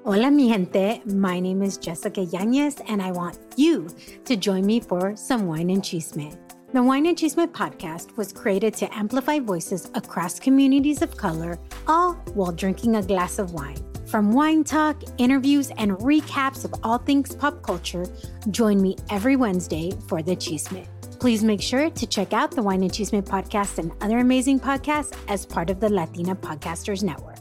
Hola, mi gente. My name is Jessica Yanez, and I want you to join me for some Wine and Chisme. The Wine and Chisme podcast was created to amplify voices across communities of color, all while drinking a glass of wine. From wine talk, interviews, and recaps of all things pop culture, join me every Wednesday for the Chisme. Please make sure to check out the Wine and Chisme podcast and other amazing podcasts as part of the Latina Podcasters Network.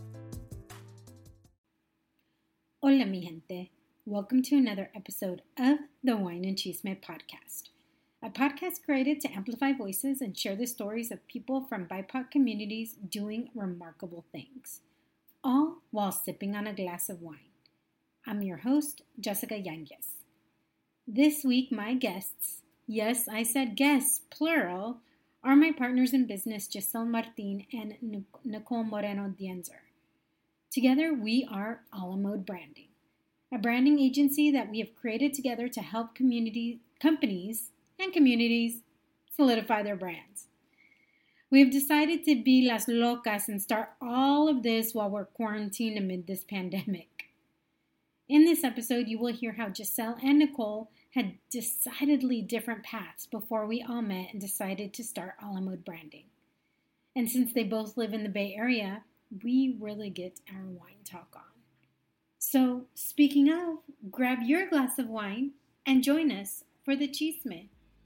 Hola, mi gente. Welcome to another episode of the Wine and Chisme podcast, a podcast created to amplify voices and share the stories of people from BIPOC communities doing remarkable things, all while sipping on a glass of wine. I'm your host, Jessica Yanez. This week, my guests, yes, I said guests, plural, are my partners in business, Giselle Martin and Nicole Moreno Dienzer. Together, we are A La Mode Branding, a branding agency that we have created together to help companies and communities solidify their brands. We have decided to be las locas and start all of this while we're quarantined amid this pandemic. In this episode, you will hear how Giselle and Nicole had decidedly different paths before we all met and decided to start A La Mode Branding. And since they both live in the Bay Area, we really get our wine talk on. So, speaking of, grab your glass of wine and join us for the Chisme.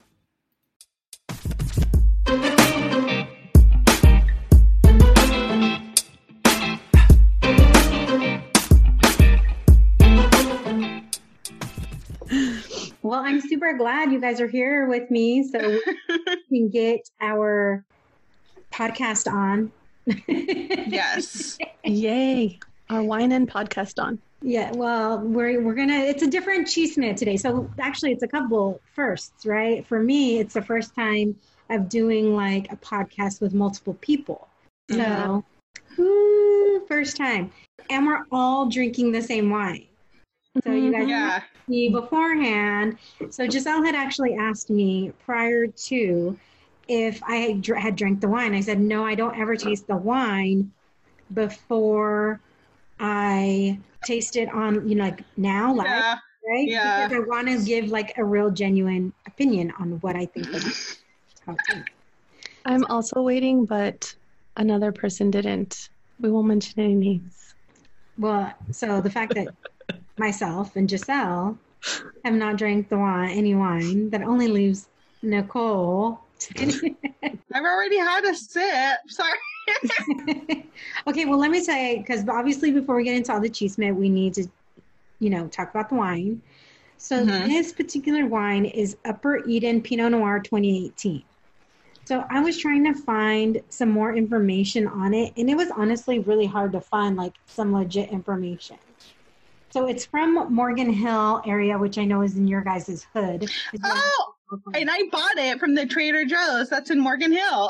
Well, I'm super glad you guys are here with me so we can get our podcast on. Yes. Yay. Our wine and podcast on. Yeah, well, we're gonna, it's a different Chisme today. So actually it's a couple firsts, right? For me, it's the first time of doing like a podcast with multiple people. So, first time. And we're all drinking the same wine. So you guys see beforehand. So Giselle had actually asked me prior to if I had drank the wine. I said, no, I don't ever taste the wine before I taste it on, like now, live, right? Yeah. Because I want to give like a real genuine opinion on what I think of it. I'm also waiting, but another person didn't. We won't mention any names. Well, so the fact that myself and Giselle have not drank any wine, that only leaves Nicole. I've already had a sip. Sorry. Okay, well, let me say, because obviously before we get into all the chisme, we need to, talk about the wine. So this particular wine is Upper Eden Pinot Noir 2018. So I was trying to find some more information on it, and it was honestly really hard to find like some legit information. So it's from Morgan Hill area, which I know is in your guys' hood. Oh, and I bought it from the Trader Joe's. That's in Morgan Hill.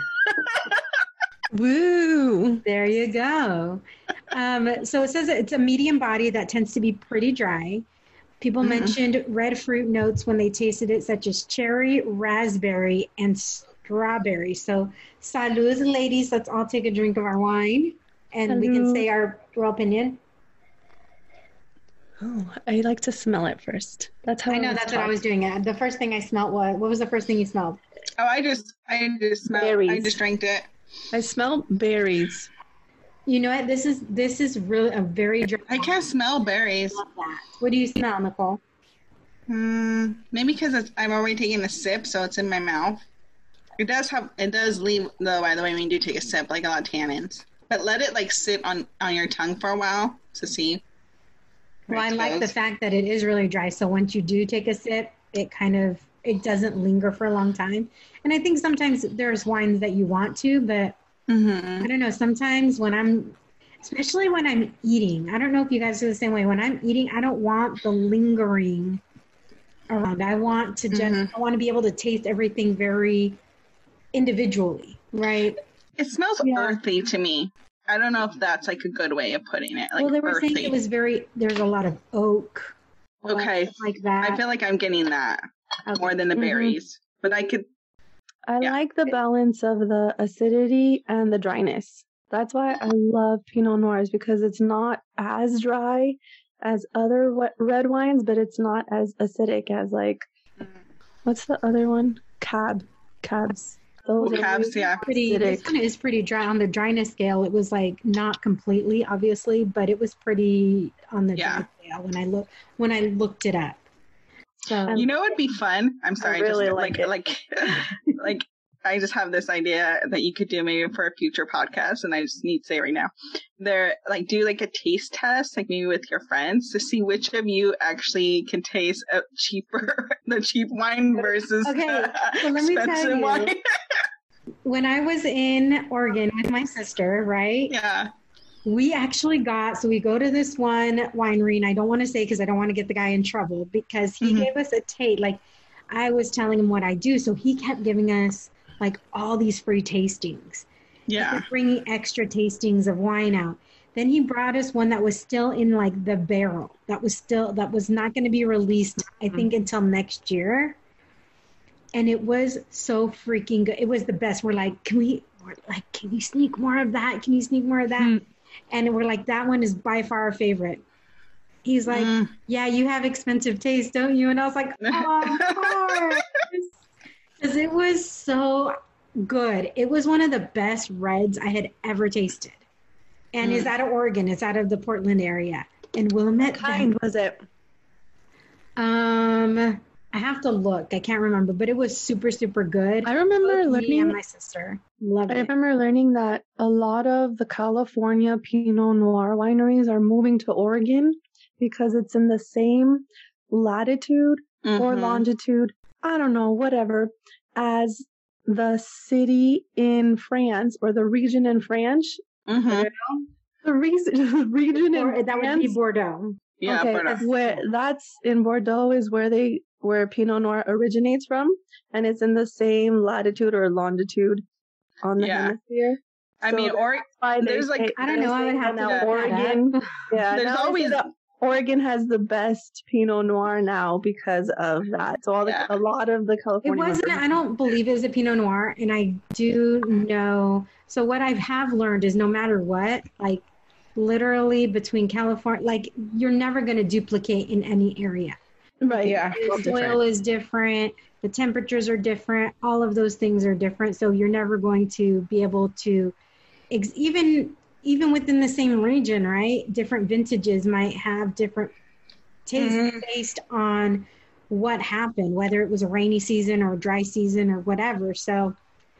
Woo! There you go. So it says it's a medium body that tends to be pretty dry. People mentioned red fruit notes when they tasted it, such as cherry, raspberry, and strawberry. So salud, ladies. Let's all take a drink of our wine, and we can say our opinion. Oh, I like to smell it first. That's how I know. That's what I was doing. The first thing I smelled what was the first thing you smelled? Oh, I just smelled. Berries. I just drank it. I smell berries. You know what? This is really a very dry. I can't smell berries. I love that. What do you smell, Nicole? Maybe because I'm already taking a sip, so it's in my mouth. It does leave though. By the way, when you do take a sip, like a lot of tannins. But let it like sit on your tongue for a while to see. Well, I like the fact that it is really dry. So once you do take a sip, it doesn't linger for a long time. And I think sometimes there's wines that you want to, but I don't know. Sometimes especially when I'm eating, I don't know if you guys do the same way. When I'm eating, I don't want the lingering around. I want to I want to be able to taste everything very individually, right? It smells earthy to me. I don't know if that's like a good way of putting it. Like, well, they were earthy. saying it was there's a lot of oak. Okay. Like that. I feel like I'm getting that more than the berries. But I like the balance of the acidity and the dryness. That's why I love Pinot Noirs, because it's not as dry as other red wines, but it's not as acidic as like, what's the other one? Cabs. Those Cabs, yeah. This one is pretty dry on the dryness scale. It was like not completely, obviously, but it was pretty on the dry scale when I looked it up. So you know, it'd be fun. I'm sorry, I really just like I just have this idea that you could do maybe for a future podcast, and I just need to say right now, they're like do like a taste test, like maybe with your friends, to see which of you actually can taste the cheap wine versus so let me tell you, wine. When I was in Oregon with my sister, right? Yeah. We actually we go to this one winery, and I don't want to say because I don't want to get the guy in trouble, because he gave us a taste. Like, I was telling him what I do, so he kept giving us like all these free tastings. Yeah. He kept bringing extra tastings of wine out. Then he brought us one that was still in like the barrel. That was not going to be released, I think, until next year. And it was so freaking good. It was the best. We're like, can you sneak more of that? Can you sneak more of that? And we're like, that one is by far our favorite. He's like, yeah, you have expensive taste, don't you? And I was like, oh, of course. Because it was so good. It was one of the best reds I had ever tasted. And it's out of Oregon. It's out of the Portland area. And Willamette. What kind was it? I have to look. I can't remember, but it was super, super good. I remember learning. Me and my sister loved it. I remember learning that a lot of the California Pinot Noir wineries are moving to Oregon because it's in the same latitude or longitude, I don't know, whatever, as the city in France or the region in France. The region in that would be Bordeaux. Yeah, okay, that's in Bordeaux is where Pinot Noir originates from, and it's in the same latitude or longitude on the hemisphere. I mean, there's like, I don't know. I would have to Oregon. Yeah, there's always Oregon has the best Pinot Noir now because of that. So a lot of the California. It wasn't. I don't believe it was a Pinot Noir, and I do know. So what I have learned is no matter what, like literally between California, like you're never going to duplicate in any area. Right. Yeah. The soil is different. The temperatures are different. All of those things are different. So you're never going to be able to, even within the same region, right? Different vintages might have different tastes based on what happened, whether it was a rainy season or a dry season or whatever. So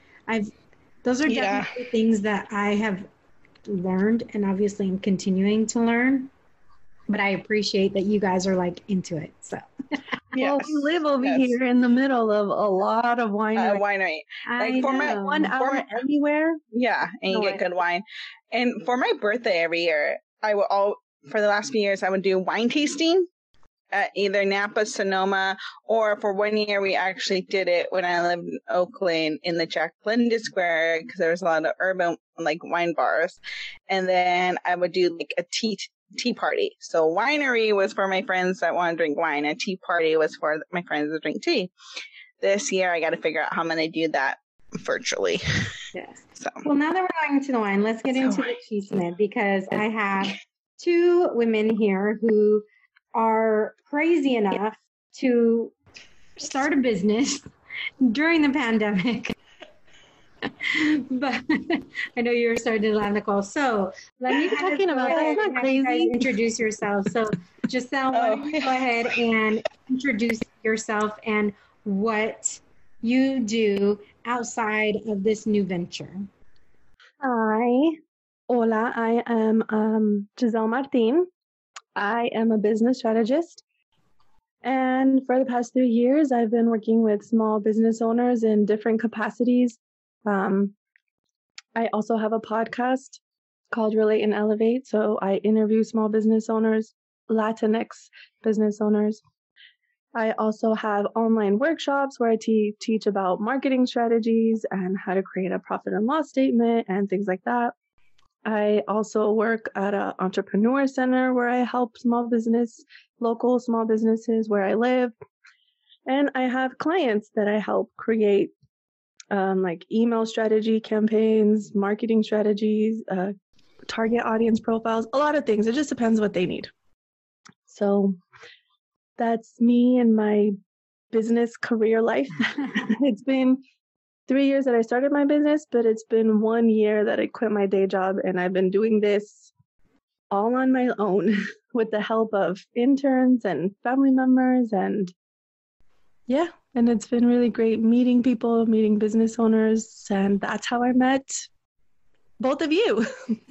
those are definitely things that I have learned, and obviously I'm continuing to learn. But I appreciate that you guys are like into it. So, well, we live over here in the middle of a lot of winery. Like for my 1 hour anywhere. Yeah, and you get good wine. And for my birthday every year, for the last few years, I would do wine tasting at either Napa, Sonoma, or for 1 year we actually did it when I lived in Oakland in the Jack London Square, because there was a lot of urban like wine bars. And then I would do like a tea party. So winery was for my friends that want to drink wine, and tea party was for my friends that drink tea. This year I got to figure out how I'm going to do that virtually. Yes. So. Well, now that we're going into the wine, let's get into the chisme, because I have two women here who are crazy enough to start a business during the pandemic. But I know you're starting to laugh, Nicole. So let me talking about that's not crazy. Introduce yourself. So Giselle, why don't you go ahead and introduce yourself and what you do outside of this new venture. Hi. Hola, I am Giselle Martin. I am a business strategist. And for the past 3 years, I've been working with small business owners in different capacities. I also have a podcast called Relate and Elevate. So I interview small business owners, Latinx business owners. I also have online workshops where I teach about marketing strategies and how to create a profit and loss statement and things like that. I also work at an entrepreneur center where I help local small businesses where I live. And I have clients that I help create like email strategy campaigns, marketing strategies, target audience profiles, a lot of things. It just depends what they need. So that's me and my business career life. It's been 3 years that I started my business, but it's been 1 year that I quit my day job, and I've been doing this all on my own with the help of interns and family members. And yeah, and it's been really great meeting people, meeting business owners, and that's how I met both of you.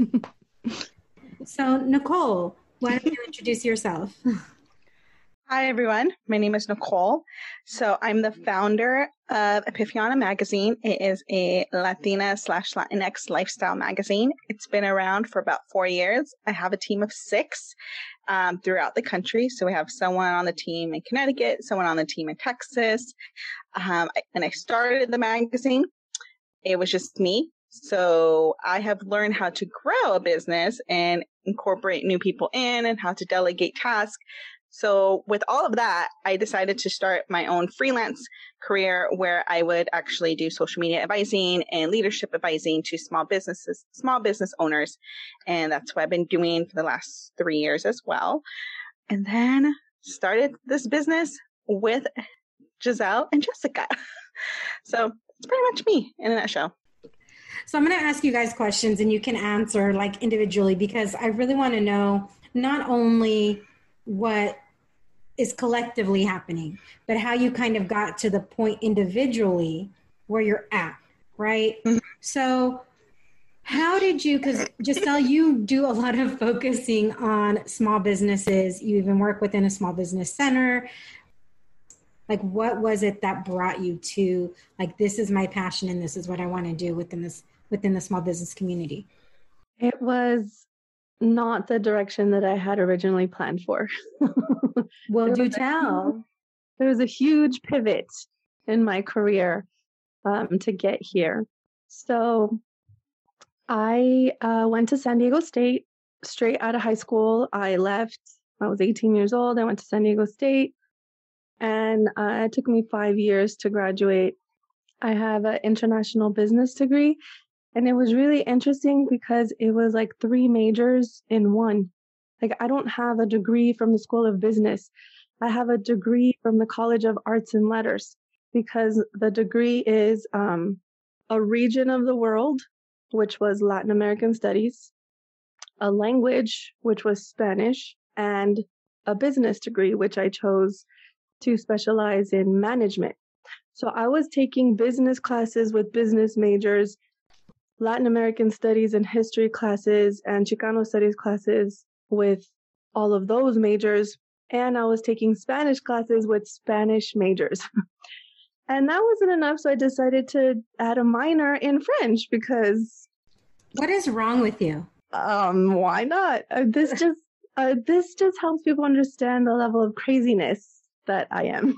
So, Nicole, why don't you introduce yourself? Hi, everyone. My name is Nicole. So I'm the founder of Epiphania Magazine. It is a Latina/Latinx lifestyle magazine. It's been around for about 4 years. I have a team of 6 throughout the country. So we have someone on the team in Connecticut, someone on the team in Texas. And I started the magazine. It was just me. So I have learned how to grow a business and incorporate new people in and how to delegate tasks. So with all of that, I decided to start my own freelance career where I would actually do social media advising and leadership advising to small business owners. And that's what I've been doing for the last 3 years as well. And then started this business with Giselle and Jessica. So it's pretty much me in a nutshell. So I'm going to ask you guys questions and you can answer like individually, because I really want to know not only what is collectively happening, but how you kind of got to the point individually where you're at, right? Mm-hmm. So how did you, because Giselle, you do a lot of focusing on small businesses. You even work within a small business center. Like, what was it that brought you to, like, this is my passion and this is what I want to do within the small business community? It was not the direction that I had originally planned for. Well, do tell. There was a huge pivot in my career to get here. So I went to San Diego State straight out of high school. I left, I was 18 years old. I went to San Diego State, and it took me 5 years to graduate. I have an international business degree. And it was really interesting because it was like 3 majors in one. Like, I don't have a degree from the School of Business. I have a degree from the College of Arts and Letters, because the degree is a region of the world, which was Latin American Studies, a language, which was Spanish, and a business degree, which I chose to specialize in management. So I was taking business classes with business majors, Latin American Studies and History classes, and Chicano Studies classes with all of those majors. And I was taking Spanish classes with Spanish majors. And that wasn't enough, so I decided to add a minor in French because... What is wrong with you? Why not? This just helps people understand the level of craziness that I am.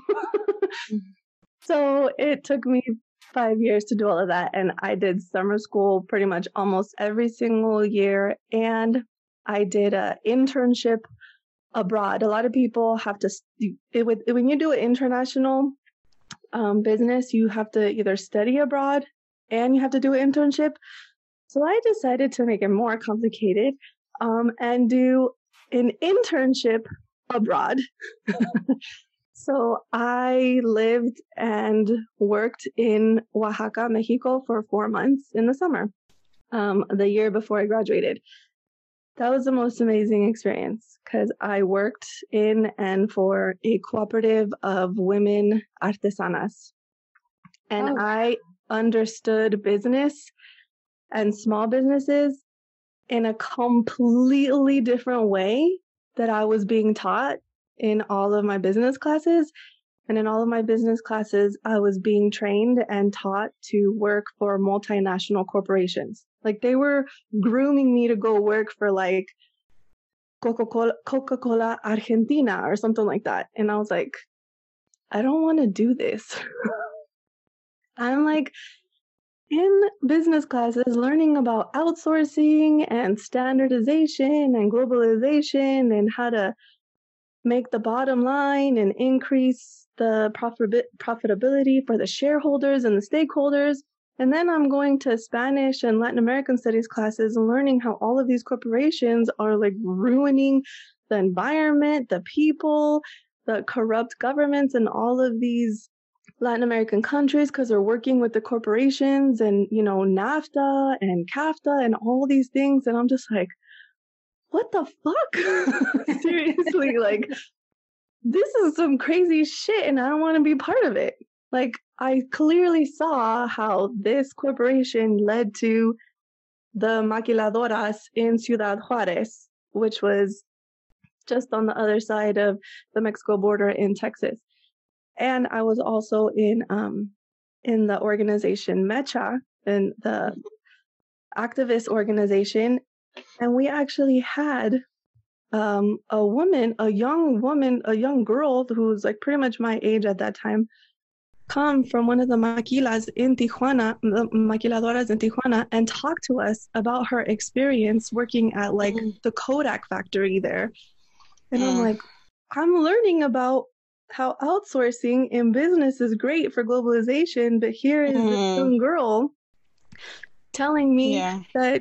So it took me 5 years to do all of that. And I did summer school pretty much almost every single year. And I did an internship abroad. A lot of people have to, when you do an international business, you have to either study abroad and you have to do an internship. So I decided to make it more complicated and do an internship abroad. So I lived and worked in Oaxaca, Mexico for 4 months in the summer, the year before I graduated. That was the most amazing experience because I worked in and for a cooperative of women artesanas. And I understood business and small businesses in a completely different way that I was being taught in all of my business classes. And in all of my business classes, I was being trained and taught to work for multinational corporations. Like, they were grooming me to go work for like Coca-Cola Argentina or something like that. And I was like, I don't want to do this. I'm like in business classes learning about outsourcing and standardization and globalization and how to make the bottom line and increase the profitability for the shareholders and the stakeholders. And then I'm going to Spanish and Latin American studies classes and learning how all of these corporations are like ruining the environment, the people, the corrupt governments in all of these Latin American countries because they're working with the corporations and, you know, NAFTA and CAFTA and all these things. And I'm just like, what the fuck? Seriously, like, this is some crazy shit and I don't want to be part of it. Like, I clearly saw how this corporation led to the maquiladoras in Ciudad Juarez, which was just on the other side of the Mexico border in Texas. And I was also in the organization Mecha, in the activist organization, and we actually had a young girl who was like pretty much my age at that time, come from one of the maquilas in Tijuana, the maquiladoras in Tijuana, and talk to us about her experience working at like the Kodak factory there. And I'm like, I'm learning about how outsourcing in business is great for globalization, but here is this young girl telling me that,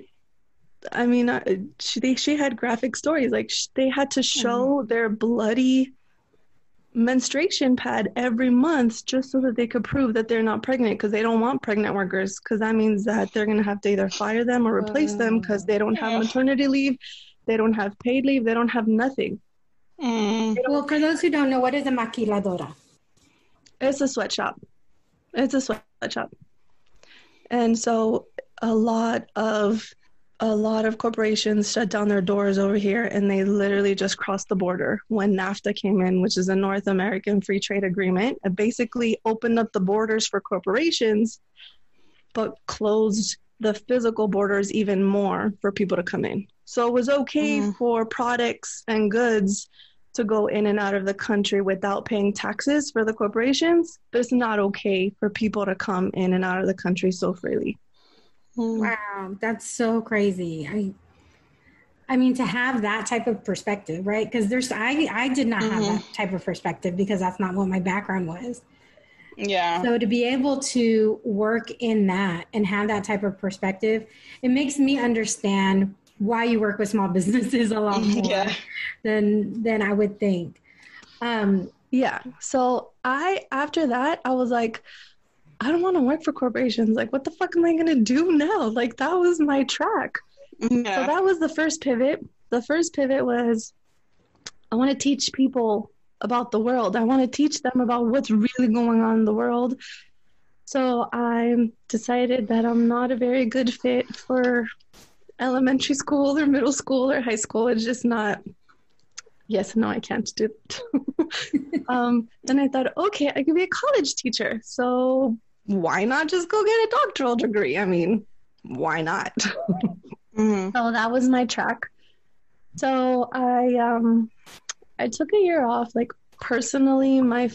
I mean, she had graphic stories. Like, they had to show their bloody menstruation pad every month just so that they could prove that they're not pregnant, because they don't want pregnant workers, because that means that they're going to have to either fire them or replace them because they don't have maternity leave, they don't have paid leave, they don't have nothing. Well, for those who don't know, what is a maquiladora? It's a sweatshop. It's a sweatshop. And so a lot of corporations shut down their doors over here, and they literally just crossed the border when NAFTA came in, which is a North American Free Trade Agreement. It basically opened up the borders for corporations, but closed the physical borders even more for people to come in. So it was okay for products and goods to go in and out of the country without paying taxes for the corporations, but it's not okay for people to come in and out of the country so freely. Wow, that's so crazy. I mean, to have that type of perspective, right? Because I did not have that type of perspective because that's not what my background was. Yeah. So to be able to work in that and have that type of perspective, it makes me understand why you work with small businesses a lot more than I would think. Yeah. So after that, I was like, I don't want to work for corporations. Like, what the fuck am I going to do now? Like, that was my track. Yeah. So that was the first pivot. The first pivot was, I want to teach people about the world. I want to teach them about what's really going on in the world. So I decided that I'm not a very good fit for elementary school or middle school or high school. It's just not, yes, no, I can't do it. Then I thought, okay, I could be a college teacher. So why not just go get a doctoral degree? I mean, why not? So that was my track. So I took a year off. Like, personally, my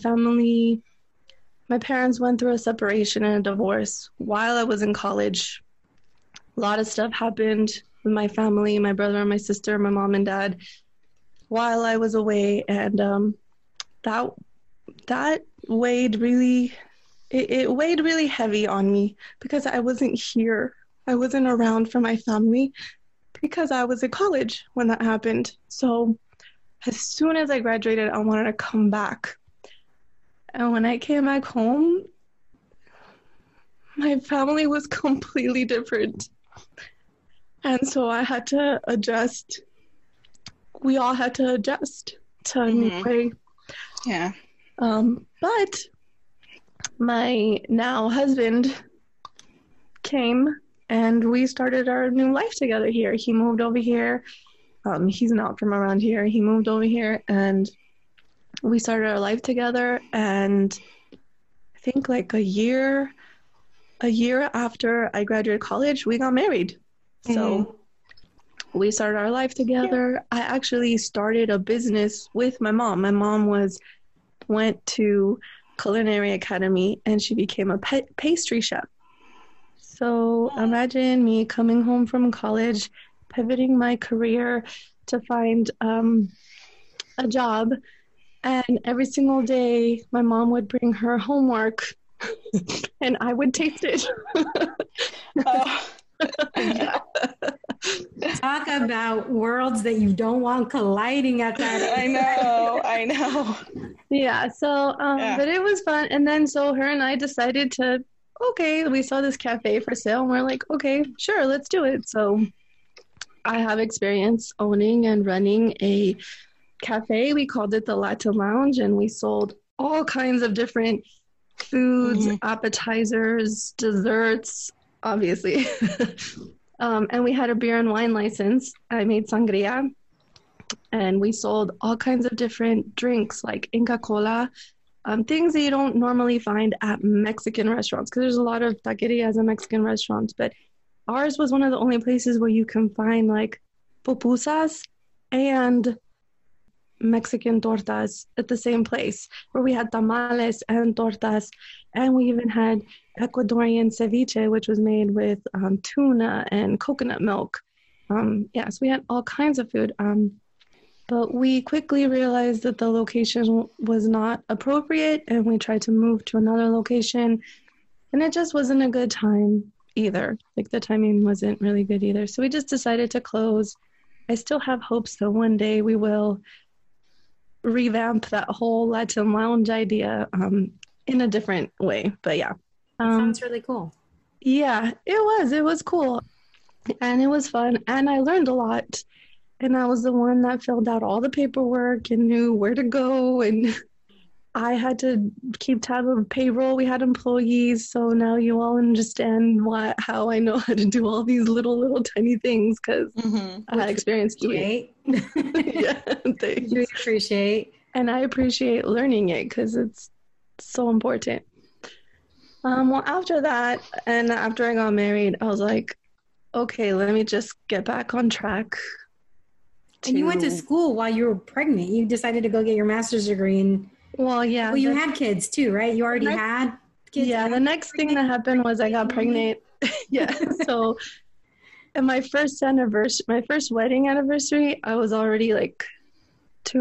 parents went through a separation and a divorce while I was in college. A lot of stuff happened with my family, my brother and my sister, my mom and dad, while I was away. And that weighed really, it weighed really heavy on me because I wasn't here. I wasn't around for my family because I was at college when that happened. So as soon as I graduated, I wanted to come back. And when I came back home, my family was completely different. And so I had to adjust. We all had to adjust to a new way. Yeah. But my now husband came and we started our new life together here. He moved over here. He's not from around here. He moved over here and we started our life together. And I think like a year after I graduated college, we got married. So we started our life together. Yeah. I actually started a business with my mom. My mom went to culinary academy and she became a pastry chef. So imagine me coming home from college, pivoting my career to find a job. And every single day, my mom would bring her homework and I would taste it. Oh, Yeah. Talk about worlds that you don't want colliding at that. I know. Yeah. So, Yeah. but it was fun. And then so her and I decided to, okay, we saw this cafe for sale and we're like, okay, sure, let's do it. So I have experience owning and running a cafe. We called it the Latin Lounge, and we sold all kinds of different foods, appetizers, desserts, obviously. And we had a beer and wine license. I made sangria, and we sold all kinds of different drinks like Inca Cola, things that you don't normally find at Mexican restaurants, because there's a lot of taquerias and Mexican restaurants, but ours was one of the only places where you can find like pupusas and Mexican tortas at the same place, where we had tamales and tortas, and we even had Ecuadorian ceviche, which was made with tuna and coconut milk. So we had all kinds of food. But we quickly realized that the location was not appropriate, and we tried to move to another location, and it just wasn't a good time either. Like the timing wasn't really good either. So we just decided to close. I still have hopes that one day we will revamp that whole Latin Lounge idea in a different way. But yeah. Sounds really cool. Yeah, it was cool. And it was fun. And I learned a lot. And I was the one that filled out all the paperwork and knew where to go. And I had to keep tab of payroll. We had employees. So now you all understand how I know how to do all these little tiny things, because I had experience doing it. Yeah, thanks. You appreciate. And I appreciate learning it because it's so important. Well, after that, and after I got married, I was like, okay, let me just get back on track. And you went to school while you were pregnant. You decided to go get your master's degree. And well, yeah. Well, you had kids too, right? You already had kids. Yeah, the next thing that happened was I got pregnant. Yeah. So at my first wedding anniversary, I was already like 2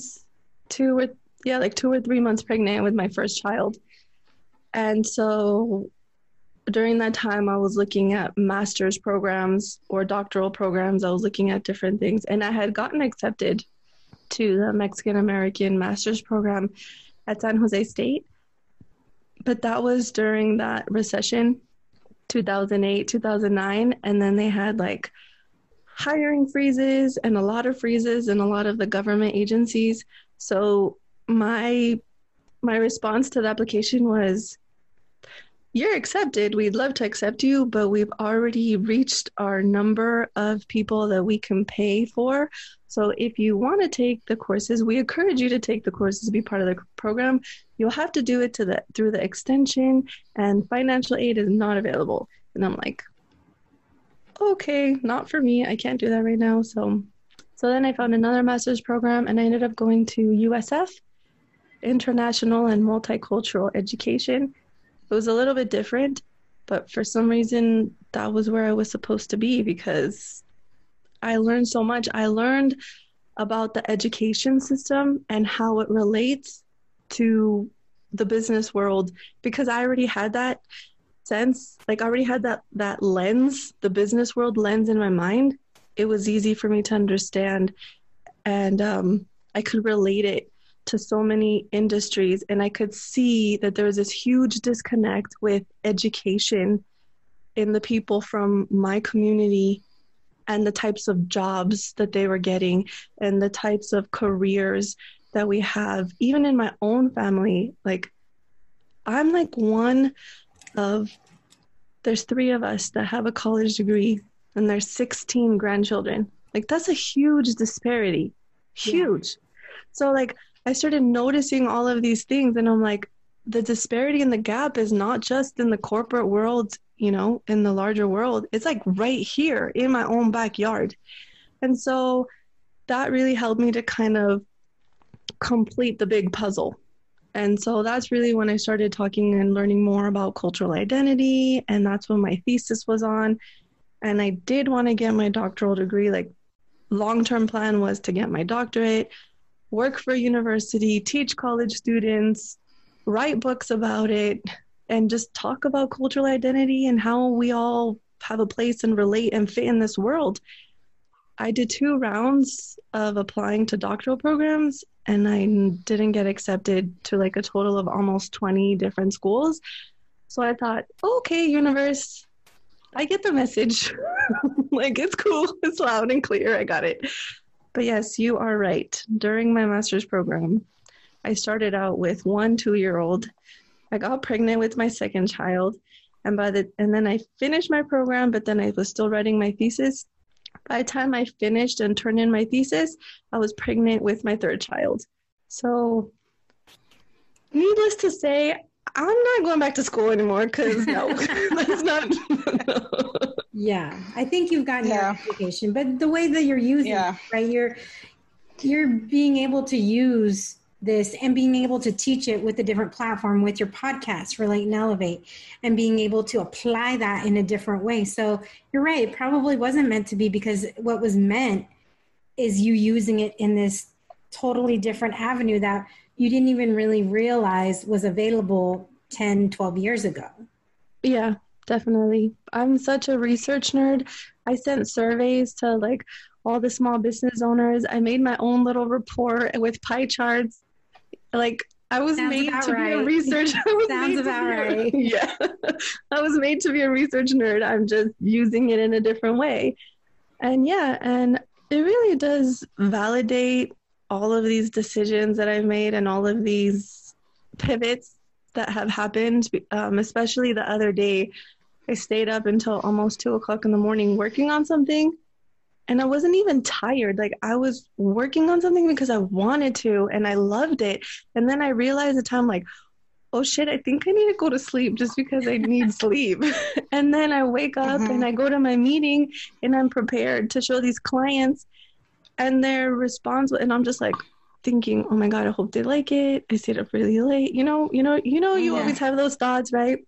or 3 months pregnant with my first child. And so during that time, I was looking at master's programs or doctoral programs. I was looking at different things, and I had gotten accepted to the Mexican American master's program at San Jose State. But that was during that recession, 2008, 2009. And then they had like hiring freezes and a lot of freezes in a lot of the government agencies. So my response to the application was, you're accepted. We'd love to accept you, but we've already reached our number of people that we can pay for. So if you want to take the courses, we encourage you to take the courses to be part of the program. You'll have to do it through the extension, and financial aid is not available. And I'm like, okay, not for me. I can't do that right now. So then I found another master's program, and I ended up going to USF, International and Multicultural Education. It was a little bit different, but for some reason, that was where I was supposed to be, because I learned so much. I learned about the education system and how it relates to the business world, because I already had that sense, like I already had that lens, the business world lens in my mind. It was easy for me to understand, and I could relate it to so many industries, and I could see that there was this huge disconnect with education in the people from my community and the types of jobs that they were getting and the types of careers that we have. Even in my own family, like I'm like there's 3 of us that have a college degree, and there's 16 grandchildren. Like that's a huge disparity, huge. Yeah. So like I started noticing all of these things, and I'm like, the disparity and the gap is not just in the corporate world, in the larger world. It's like right here in my own backyard. And so that really helped me to kind of complete the big puzzle. And so that's really when I started talking and learning more about cultural identity. And that's what my thesis was on. And I did want to get my doctoral degree. Like long-term plan was to get my doctorate, work for a university, teach college students, write books about it, and just talk about cultural identity and how we all have a place and relate and fit in this world. I did 2 rounds of applying to doctoral programs, and I didn't get accepted to like a total of almost 20 different schools. So I thought, okay, universe, I get the message. Like, it's cool. It's loud and clear. I got it. But yes, you are right. During my master's program, I started out with 1 2-year-old. I got pregnant with my second child. And then I finished my program, but then I was still writing my thesis. By the time I finished and turned in my thesis, I was pregnant with my 3rd child. So needless to say, I'm not going back to school anymore because no, that's not. Yeah, I think you've gotten your education, but the way that you're using it, right? You're being able to use this and being able to teach it with a different platform, with your podcast, Relate and Elevate, and being able to apply that in a different way. So you're right, it probably wasn't meant to be, because what was meant is you using it in this totally different avenue that you didn't even really realize was available 10, 12 years ago. Yeah, definitely. I'm such a research nerd. I sent surveys to like all the small business owners. I made my own little report with pie charts. Like, I was made to be a research. Sounds about right. Yeah. I was made to be a research nerd. I'm just using it in a different way. And it really does validate all of these decisions that I've made and all of these pivots that have happened, especially the other day. I stayed up until almost 2:00 in the morning working on something, and I wasn't even tired. Like, I was working on something because I wanted to, and I loved it. And then I realized at the time, like, oh shit, I think I need to go to sleep just because I need sleep. And then I wake up and I go to my meeting and I'm prepared to show these clients, and their response, and I'm just like thinking, oh my God, I hope they like it. I stayed up really late. You always have those thoughts, right?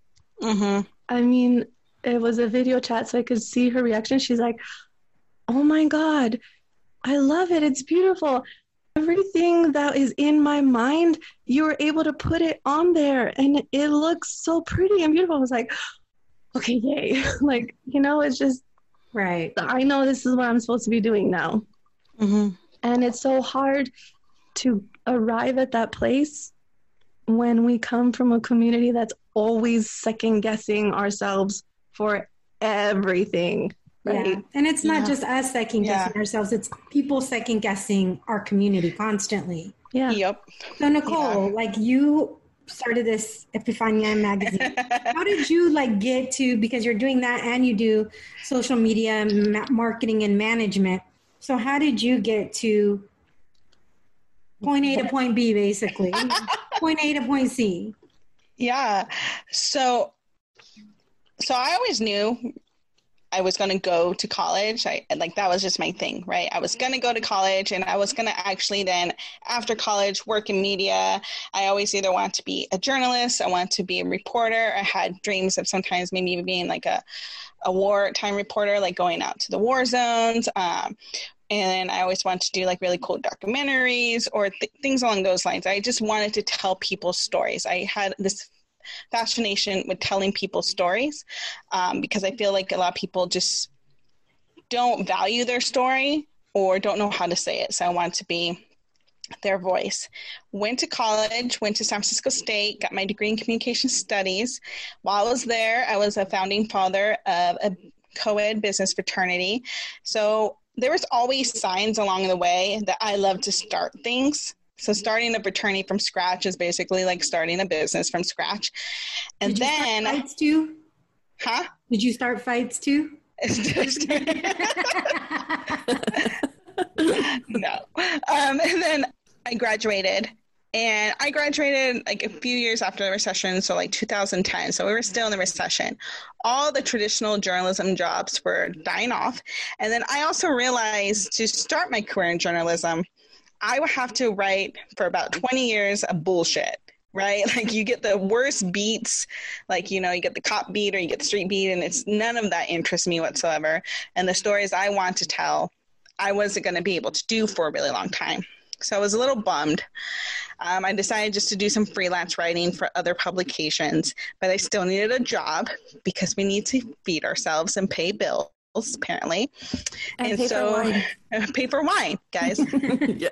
I mean, it was a video chat, so I could see her reaction. She's like, oh my God, I love it. It's beautiful. Everything that is in my mind, you were able to put it on there, and it looks so pretty and beautiful. I was like, okay, yay. Like, it's just, right. I know this is what I'm supposed to be doing now. And it's so hard to arrive at that place when we come from a community that's always second guessing ourselves for everything. Right. Yeah. And it's not just us second guessing ourselves, it's people second guessing our community constantly. Yeah. Yep. So Nicole, like, you started this Epifania magazine. How did you get to, because you're doing that and you do social media marketing and management. So how did you get to point A to point B, basically? Point A to point C. Yeah. So I always knew I was going to go to college. That was just my thing, right? I was going to go to college, and I was going to actually then, after college, work in media. I always either want to be a journalist, I want to be a reporter. I had dreams of sometimes maybe even being like a wartime reporter, like going out to the war zones. And I always wanted to do really cool documentaries or things along those lines. I just wanted to tell people stories. I had this fascination with telling people stories because I feel like a lot of people just don't value their story or don't know how to say it. So I wanted to be their voice. Went to college, went to San Francisco State, got my degree in communication studies. While I was there, I was a founding father of a co-ed business fraternity. So there was always signs along the way that I love to start things. So starting a fraternity from scratch is basically like starting a business from scratch. And Did you then start fights too? Huh? Did you start fights too? No. And then I graduated. And I graduated a few years after the recession, so 2010. So we were still in the recession. All the traditional journalism jobs were dying off. And then I also realized to start my career in journalism, I would have to write for about 20 years of bullshit, right? You get the worst beats, you get the cop beat or you get the street beat, and none of that interests me whatsoever. And the stories I want to tell, I wasn't going to be able to do for a really long time. So I was a little bummed. I decided just to do some freelance writing for other publications, but I still needed a job because we need to feed ourselves and pay bills, apparently. And pay for wine. Pay for wine, guys. Yeah.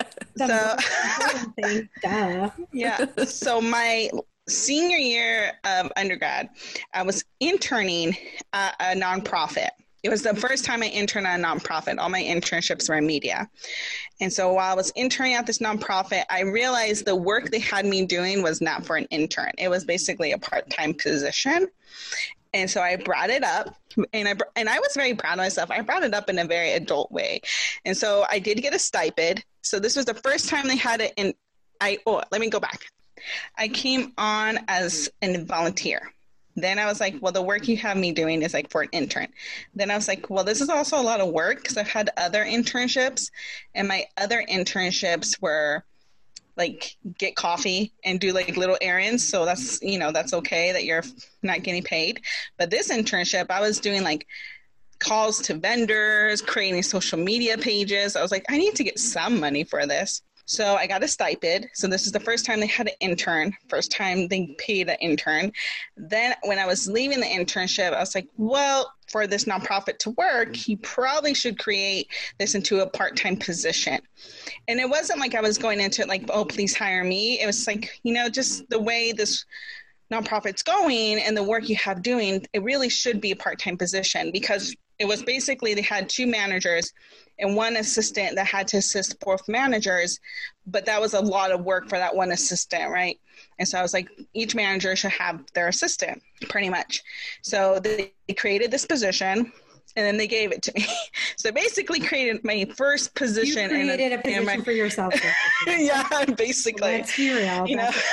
Duh. Yeah. So my senior year of undergrad, I was interning at a nonprofit. It was the first time I interned at a nonprofit. All my internships were in media. And so while I was interning at this nonprofit, I realized the work they had me doing was not for an intern. It was basically a part-time position. And so I brought it up, and I was very proud of myself. I brought it up in a very adult way. And so I did get a stipend. So this was the first time they had it let me go back. I came on as a volunteer. Then I was like, well, the work you have me doing is like for an intern. Then I was like, well, this is also a lot of work because I've had other internships, and my other internships were like get coffee and do like little errands. So that's, that's okay that you're not getting paid. But this internship, I was doing like calls to vendors, creating social media pages. I was like, I need to get some money for this. So I got a stipend. So this is the first time they had an intern, first time they paid an intern. Then when I was leaving the internship, I was like, well, for this nonprofit to work, you probably should create this into a part-time position. And it wasn't like I was going into it like, oh, please hire me. It was like, just the way this nonprofit's going and the work you have doing, it really should be a part-time position, because it was basically they had 2 managers and 1 assistant that had to assist both managers, but that was a lot of work for that 1 assistant, right? And so I was like, each manager should have their assistant, pretty much. So they created this position, and then they gave it to me. So basically created my first position. You created a position for yourself. Yeah, basically. Let's be real.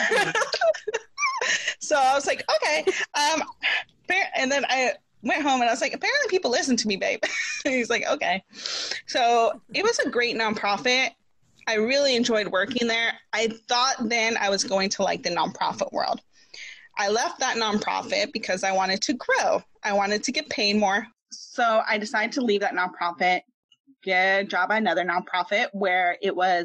So I was like, okay. And then I went home and I was like, apparently people listen to me, babe. He's like, okay. So it was a great nonprofit. I really enjoyed working there. I thought then I was going to like the nonprofit world. I left that nonprofit because I wanted to grow. I wanted to get paid more. So I decided to leave that nonprofit, get a job at another nonprofit where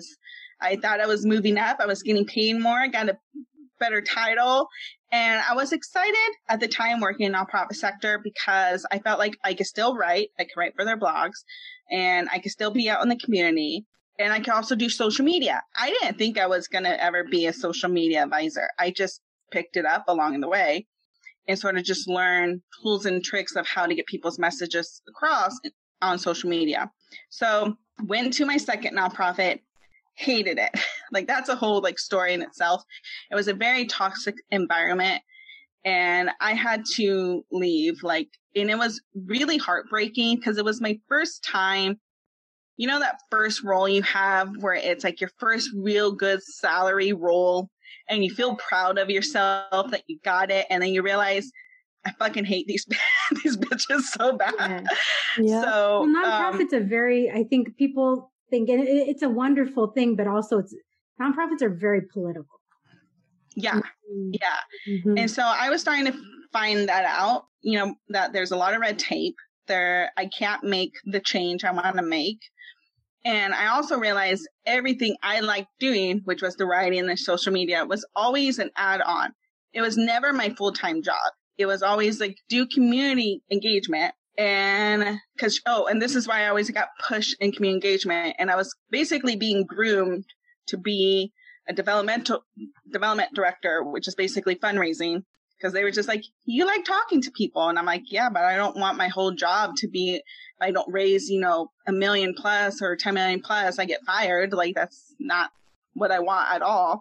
I thought I was moving up. I was getting paid more. I got a better title. And I was excited at the time working in the nonprofit sector because I felt like I could still write. I could write for their blogs, and I could still be out in the community, and I could also do social media. I didn't think I was going to ever be a social media advisor. I just picked it up along the way and sort of just learned tools and tricks of how to get people's messages across on social media. So went to my second nonprofit, hated it. Like that's a whole story in itself. It was a very toxic environment, and I had to leave and it was really heartbreaking because it was my first time, that first role you have where it's like your first real good salary role and you feel proud of yourself that you got it. And then you realize I fucking hate these bitches so bad. Yeah. So nonprofits are I think people think, and it's a wonderful thing, but also nonprofits are very political. Yeah. Yeah. Mm-hmm. And so I was starting to find that out, that there's a lot of red tape there. I can't make the change I want to make. And I also realized everything I liked doing, which was the writing and the social media, was always an add-on. It was never my full-time job. It was always do community engagement. And and this is why I always got pushed in community engagement. And I was basically being groomed to be a development director, which is basically fundraising, because they were just like, you like talking to people. And I'm like, yeah, but I don't want my whole job to be, if I don't raise, $1 million plus or 10 million plus, I get fired. That's not what I want at all.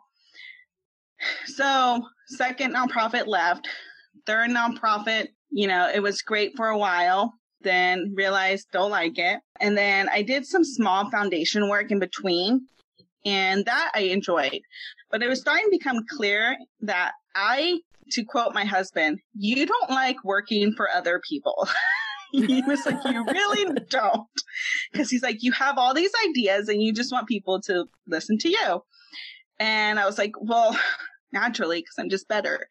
So second nonprofit left, third nonprofit, it was great for a while, then realized don't like it. And then I did some small foundation work in between, and that I enjoyed. But it was starting to become clear that to quote my husband, you don't like working for other people. He was like, you really don't. Because he's like, you have all these ideas and you just want people to listen to you. And I was like, well, naturally, because I'm just better.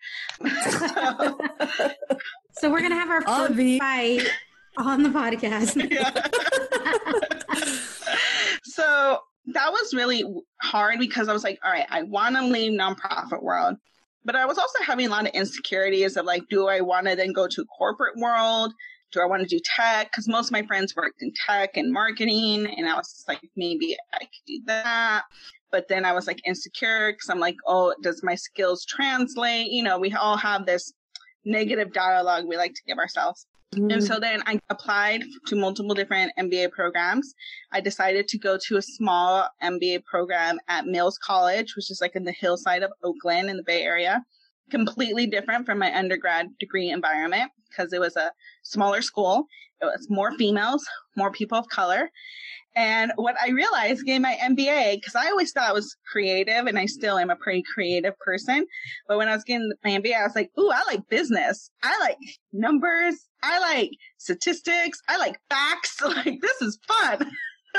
So we're going to have our first fight on the podcast. Yeah. So that was really hard because I was like, all right, I want to leave nonprofit world, but I was also having a lot of insecurities of like, do I want to then go to corporate world? Do I want to do tech? Because most of my friends worked in tech and marketing, and I was just like, maybe I could do that. But then I was like insecure because I'm like, oh, does my skills translate? You know, we all have this negative dialogue we like to give ourselves. And so then I applied to multiple different MBA programs. I decided to go to a small MBA program at Mills College, which is like in the hillside of Oakland in the Bay Area. Completely different from my undergrad degree environment because it was a smaller school. It was more females, more people of color. And what I realized getting my MBA, because I always thought I was creative, and I still am a pretty creative person. But when I was getting my MBA, I was like, ooh, I like business. I like numbers. I like statistics. I like facts. Like, this is fun.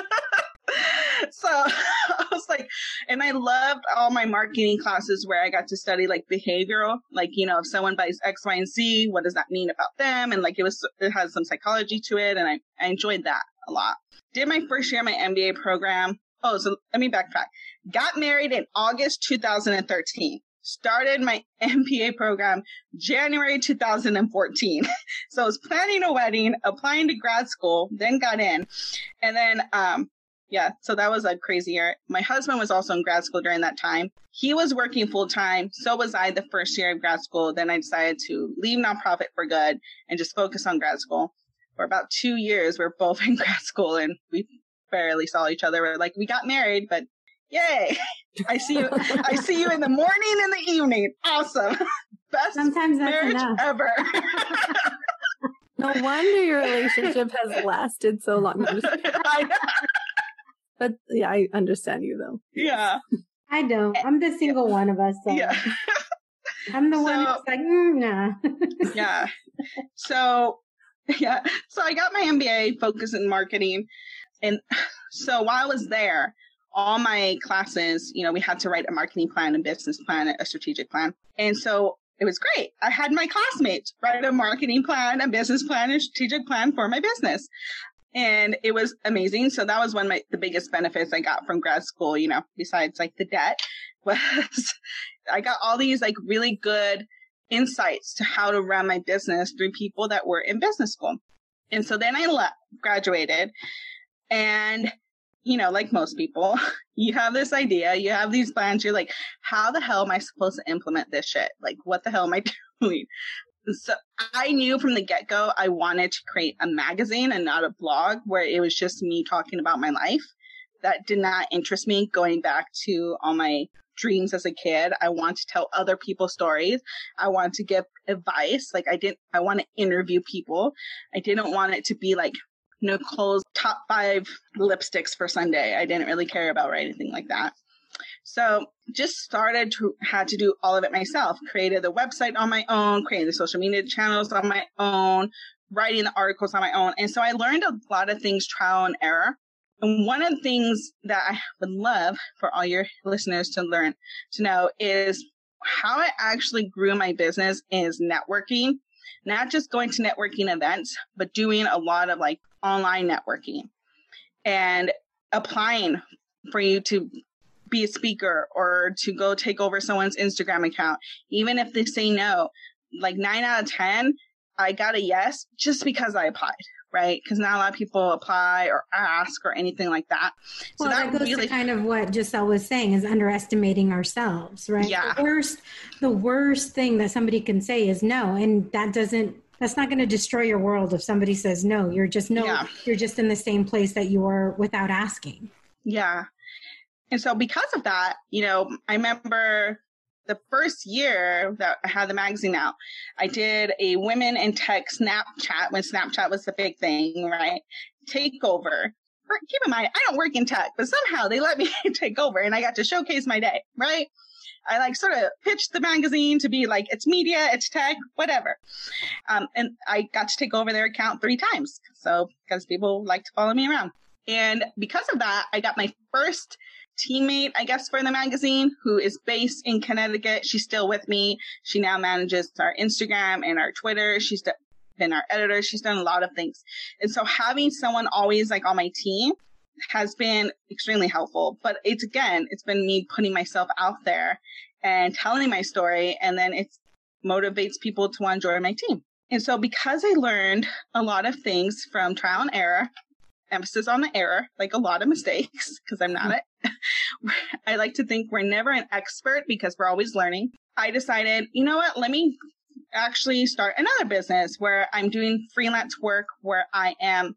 So I was like, and I loved all my marketing classes where I got to study like behavioral, like, you know, if someone buys X, Y, and Z, what does that mean about them? And like, it has some psychology to it. And I enjoyed that a lot. Did my first year of my MBA program. Oh, so let me backtrack. Got married in August 2013. Started my MBA program January 2014. So I was planning a wedding, applying to grad school, then got in. And then, yeah, so that was a crazy year. My husband was also in grad school during that time. He was working full time. So was I the first year of grad school. Then I decided to leave nonprofit for good and just focus on grad school. For about 2 years, we're both in grad school and we barely saw each other. We're like, we got married, but yay. I see you in the morning and the evening. Awesome. Best Sometimes that's marriage enough. ever. No wonder your relationship has lasted so long. I know. But yeah, I understand you though. Yeah. I don't. I'm the single one of us. So Yeah. I'm the one who's like, nah. Yeah. So I got my MBA focused in marketing. And so while I was there, all my classes, you know, we had to write a marketing plan, a business plan, a strategic plan. And so it was great. I had my classmates write a marketing plan, a business plan, a strategic plan for my business. And it was amazing. So that was one of the biggest benefits I got from grad school, you know, besides like the debt, was I got all these like really good insights to how to run my business through people that were in business school. And so then I graduated, and, you know, like most people, you have this idea, you have these plans. You're like, how the hell am I supposed to implement this shit? Like, what the hell am I doing? So I knew from the get-go I wanted to create a magazine and not a blog where it was just me talking about my life. That did not interest me. Going back to all my dreams as a kid, I want to tell other people's stories. I want to give advice. Like I want to interview people. I didn't want it to be like Nicole's top 5 lipsticks for Sunday. I didn't really care about or anything like that. So just had to do all of it myself. Created the website on my own, created the social media channels on my own, writing the articles on my own. And so I learned a lot of things, trial and error. And one of the things that I would love for all your listeners to know is how I actually grew my business is networking, not just going to networking events, but doing a lot of like online networking and applying for you to be a speaker or to go take over someone's Instagram account. Even if they say no, like 9 out of 10, I got a yes just because I applied. Right? Because not a lot of people apply or ask or anything like that. So Well, that goes to kind of what Giselle was saying, is underestimating ourselves, right? Yeah. The worst thing that somebody can say is no. And that's not going to destroy your world if somebody says no. You're just You're just in the same place that you were without asking. Yeah. And so because of that, you know, I remember the first year that I had the magazine out, I did a Women in Tech Snapchat when Snapchat was the big thing, right? Takeover. Keep in mind, I don't work in tech, but somehow they let me take over and I got to showcase my day, right? I like sort of pitched the magazine to be like, it's media, it's tech, whatever. And I got to take over their account 3 times. So because people like to follow me around. And because of that, I got my first teammate, I guess, for the magazine, who is based in Connecticut. She's still with me. She now manages our Instagram and our Twitter. She's been our editor. She's done a lot of things. And so having someone always like on my team has been extremely helpful. But it's been me putting myself out there and telling my story, and then it motivates people to want to join my team. And so because I learned a lot of things from trial and error, emphasis on the error, like a lot of mistakes, because I'm not I like to think we're never an expert because we're always learning. I decided, you know what, let me actually start another business where I'm doing freelance work, where I am,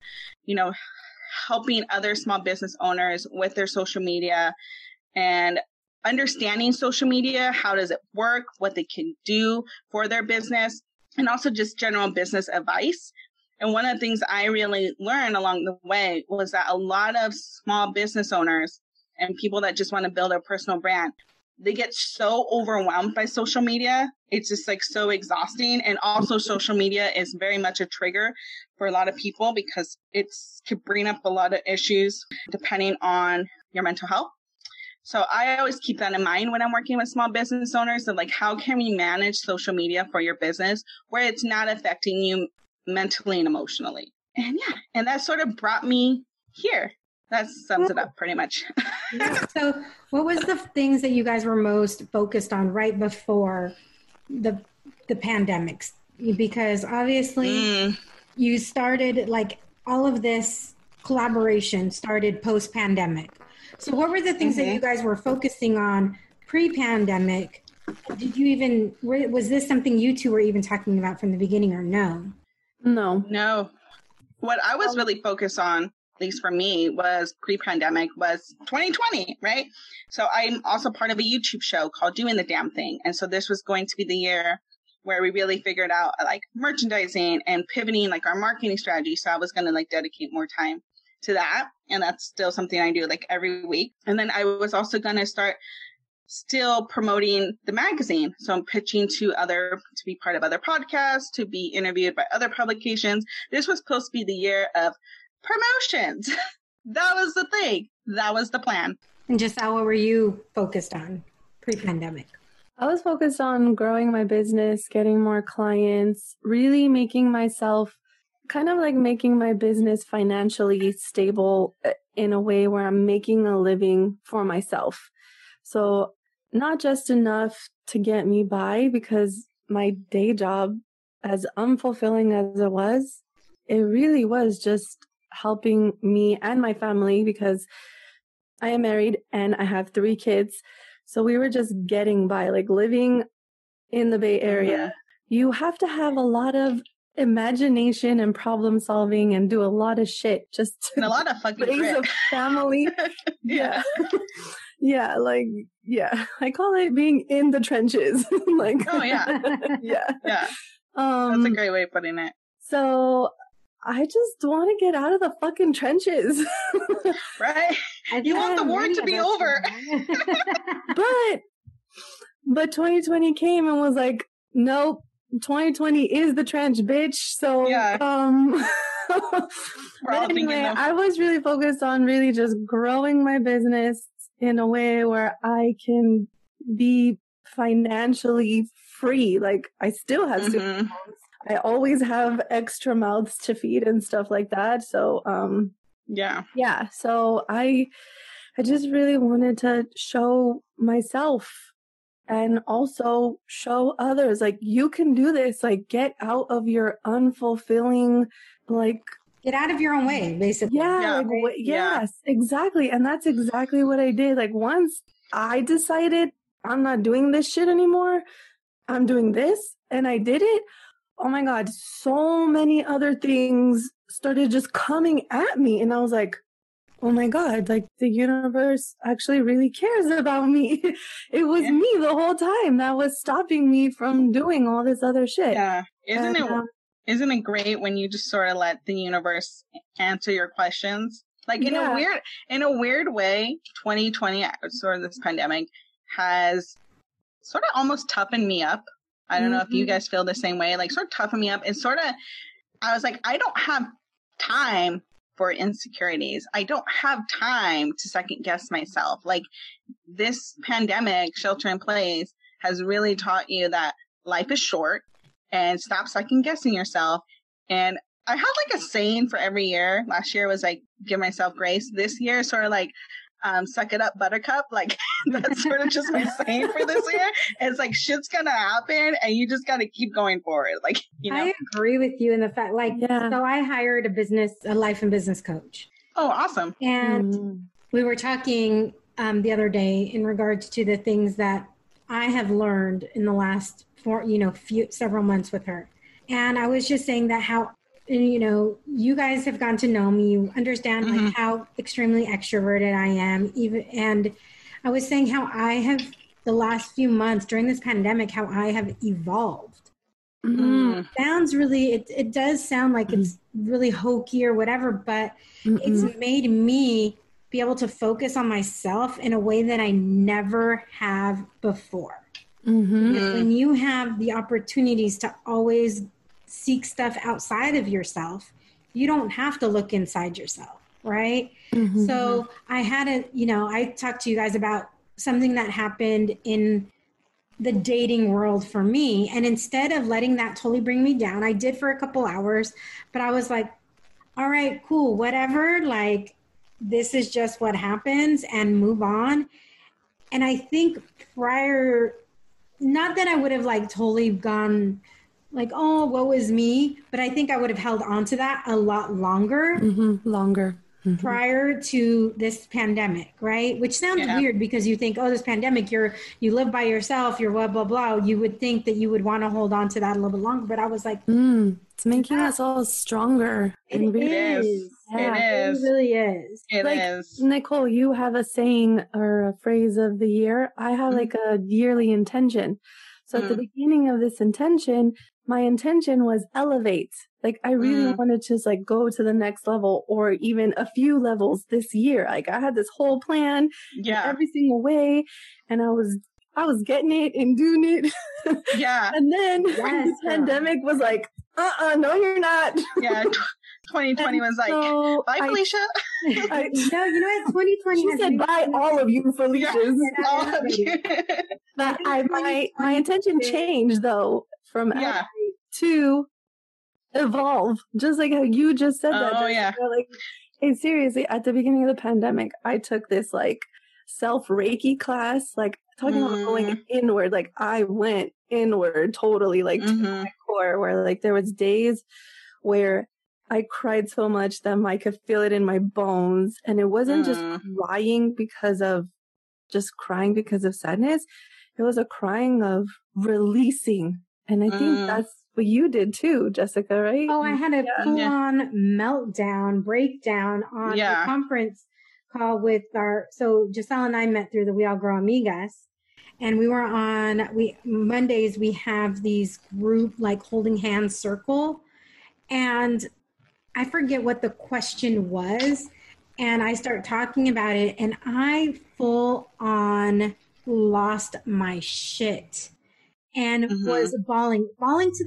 helping other small business owners with their social media and understanding social media. How does it work? What they can do for their business, and also just general business advice. And one of the things I really learned along the way was that a lot of small business owners and people that just want to build a personal brand, they get so overwhelmed by social media. It's just like so exhausting. And also social media is very much a trigger for a lot of people because it could bring up a lot of issues depending on your mental health. So I always keep that in mind when I'm working with small business owners of like, how can we manage social media for your business where it's not affecting you mentally and emotionally? And that sort of brought me here. That sums it up pretty much. So what was the things that you guys were most focused on right before the pandemics? Because obviously you started, like, all of this collaboration started post-pandemic. So what were the things that you guys were focusing on pre-pandemic? Did you even, was this something you two were even talking about from the beginning, or no? No. What I was really focused on, at least for me, was pre-pandemic, was 2020, right? So I'm also part of a YouTube show called Doing the Damn Thing. And so this was going to be the year where we really figured out like merchandising and pivoting like our marketing strategy. So I was going to like dedicate more time to that. And that's still something I do like every week. And then I was also going to start still promoting the magazine. So I'm pitching to be part of other podcasts, to be interviewed by other publications. This was supposed to be the year of promotions. That was the thing. That was the plan. And just what were you focused on pre-pandemic? I was focused on growing my business, getting more clients, really making myself kind of like making my business financially stable in a way where I'm making a living for myself. So not just enough to get me by, because my day job, as unfulfilling as it really was just helping me and my family, because I am married and I have 3 kids. So we were just getting by, like living in the Bay Area. You have to have a lot of imagination and problem solving and do a lot of shit just to and a lot of fucking raise grit. a family. Yeah. I call it being in the trenches. Like, oh yeah. Yeah. That's a great way of putting it. So I just want to get out of the fucking trenches. Right? You want the war to be over. But 2020 came and was like, nope, 2020 is the trench, bitch. So, yeah. But anyway, I was really focused on really just growing my business in a way where I can be financially free. Like, I still have student loans. I always have extra mouths to feed and stuff like that. So, yeah. So I just really wanted to show myself and also show others, like, you can do this. Like, get out of your unfulfilling, like, get out of your own way, basically. Yeah. Yes, exactly. And that's exactly what I did. Like, once I decided I'm not doing this shit anymore, I'm doing this, and I did it. Oh my God, so many other things started just coming at me. And I was like, oh my God, like, the universe actually really cares about me. It was me the whole time that was stopping me from doing all this other shit. Yeah. Isn't it great when you just sort of let the universe answer your questions? Like, in a weird way, 2020, sort of this pandemic, has sort of almost toughened me up. I don't know if you guys feel the same way, like, sort of toughened me up. And sort of, I was like, I don't have time for insecurities. I don't have time to second guess myself. Like, this pandemic, shelter in place, has really taught you that life is short, and stop second guessing yourself. And I have like a saying for every year. Last year was like, give myself grace. This year, sort of like, suck it up, buttercup. Like, that's sort of just my saying for this year. It's like, shit's gonna happen and you just gotta keep going forward. Like, you know. I agree with you in the fact, like, so I hired a life and business coach. Oh, awesome. And we were talking the other day in regards to the things that I have learned in the last several months with her. And I was just saying that how, you guys have gotten to know me, you understand like how extremely extroverted I am, and I was saying how I have the last few months during this pandemic, how I have evolved. Sounds really, it does sound like it's really hokey or whatever, but it's made me be able to focus on myself in a way that I never have before. Because when you have the opportunities to always seek stuff outside of yourself, you don't have to look inside yourself, right? So I had I talked to you guys about something that happened in the dating world for me. And instead of letting that totally bring me down, I did for a couple hours, but I was like, all right, cool, whatever. Like, this is just what happens and move on. And I think prior, not that I would have like totally gone like, oh, woe is me, but I think I would have held on to that a lot longer. Prior to this pandemic, right? Which sounds weird because you think, oh, this pandemic, you live by yourself, you're blah, blah, blah. You would think that you would want to hold on to that a little bit longer. But I was like, it's making us all stronger. It is. It really is. It is. Nicole, you have a saying or a phrase of the year. I have like a yearly intention. So at the beginning of this intention, my intention was elevate. Like, I really wanted to just like go to the next level or even a few levels this year. Like, I had this whole plan in every single way, and I was getting it and doing it. And then the pandemic was like, no, you're not. 2020 was like, bye, Felicia. No, you know what? 2020 she said, bye, all of you, Felicias. All of you. But my intention changed, though, from elevate to evolve, just like how you just said that. Like, hey, seriously, at the beginning of the pandemic, I took this like self Reiki class, like talking about going inward. Like, I went inward totally, like to my core, where like there was days where I cried so much that I could feel it in my bones, and it wasn't just crying because of sadness. It was a crying of releasing, and I think that's what you did too, Jessica, right? Oh, I had a full-on breakdown on the conference call with so Giselle and I met through the We All Grow Amigas, and we were on, Mondays we have these group, like, holding hands circle, and I forget what the question was, and I start talking about it, and I full-on lost my shit. And was bawling to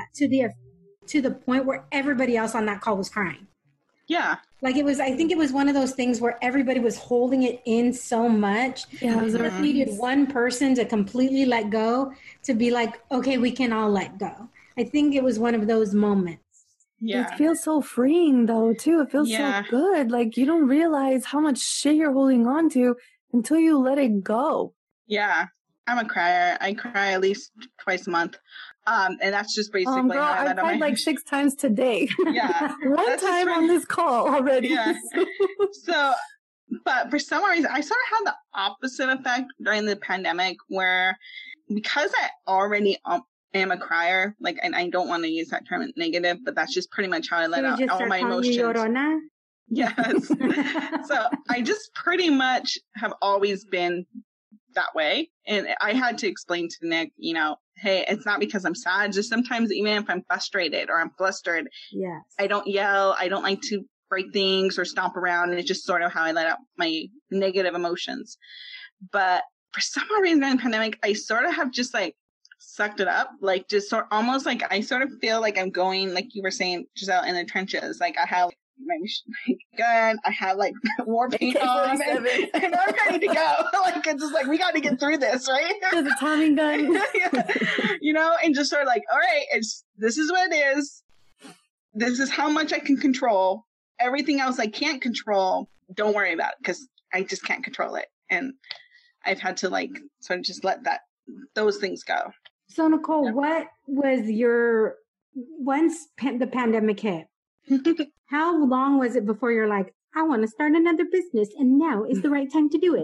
the point where everybody else on that call was crying. Yeah. Like, I think it was one of those things where everybody was holding it in so much. Yeah. It needed one person to completely let go, to be like, okay, we can all let go. I think it was one of those moments. Yeah. It feels so freeing though, too. It feels so good. Like, you don't realize how much shit you're holding on to until you let it go. Yeah. I'm a crier. I cry at least twice a month. And that's just basically girl, I cried like 6 times today. Yeah. One time on this call already. Yeah. So, but for some reason, I sort of had the opposite effect during the pandemic, where because I already am a crier, like, and I don't want to use that term negative, but that's just pretty much how I let out all my emotions. Yes. So I just pretty much have always been that way. And I had to explain to Nick, hey, it's not because I'm sad. Just sometimes, even if I'm frustrated or I'm flustered, I don't yell. I don't like to break things or stomp around. And it's just sort of how I let out my negative emotions. But for some reason during the pandemic, I sort of have just like sucked it up. Like, just almost like I sort of feel like I'm going, like you were saying, Giselle, in the trenches. Like, I have my gun, I have like war paint on, and I'm ready to go. Like, it's just like, we got to get through this, right? There's a Tommy gun. And just sort of like, all right, this is what it is. this is how much I can control. Everything else I can't control, don't worry about it, because I just can't control it. And I've had to like sort of just let those things go. So Nicole, what was once the pandemic hit, how long was it before you're like, I want to start another business and now is the right time to do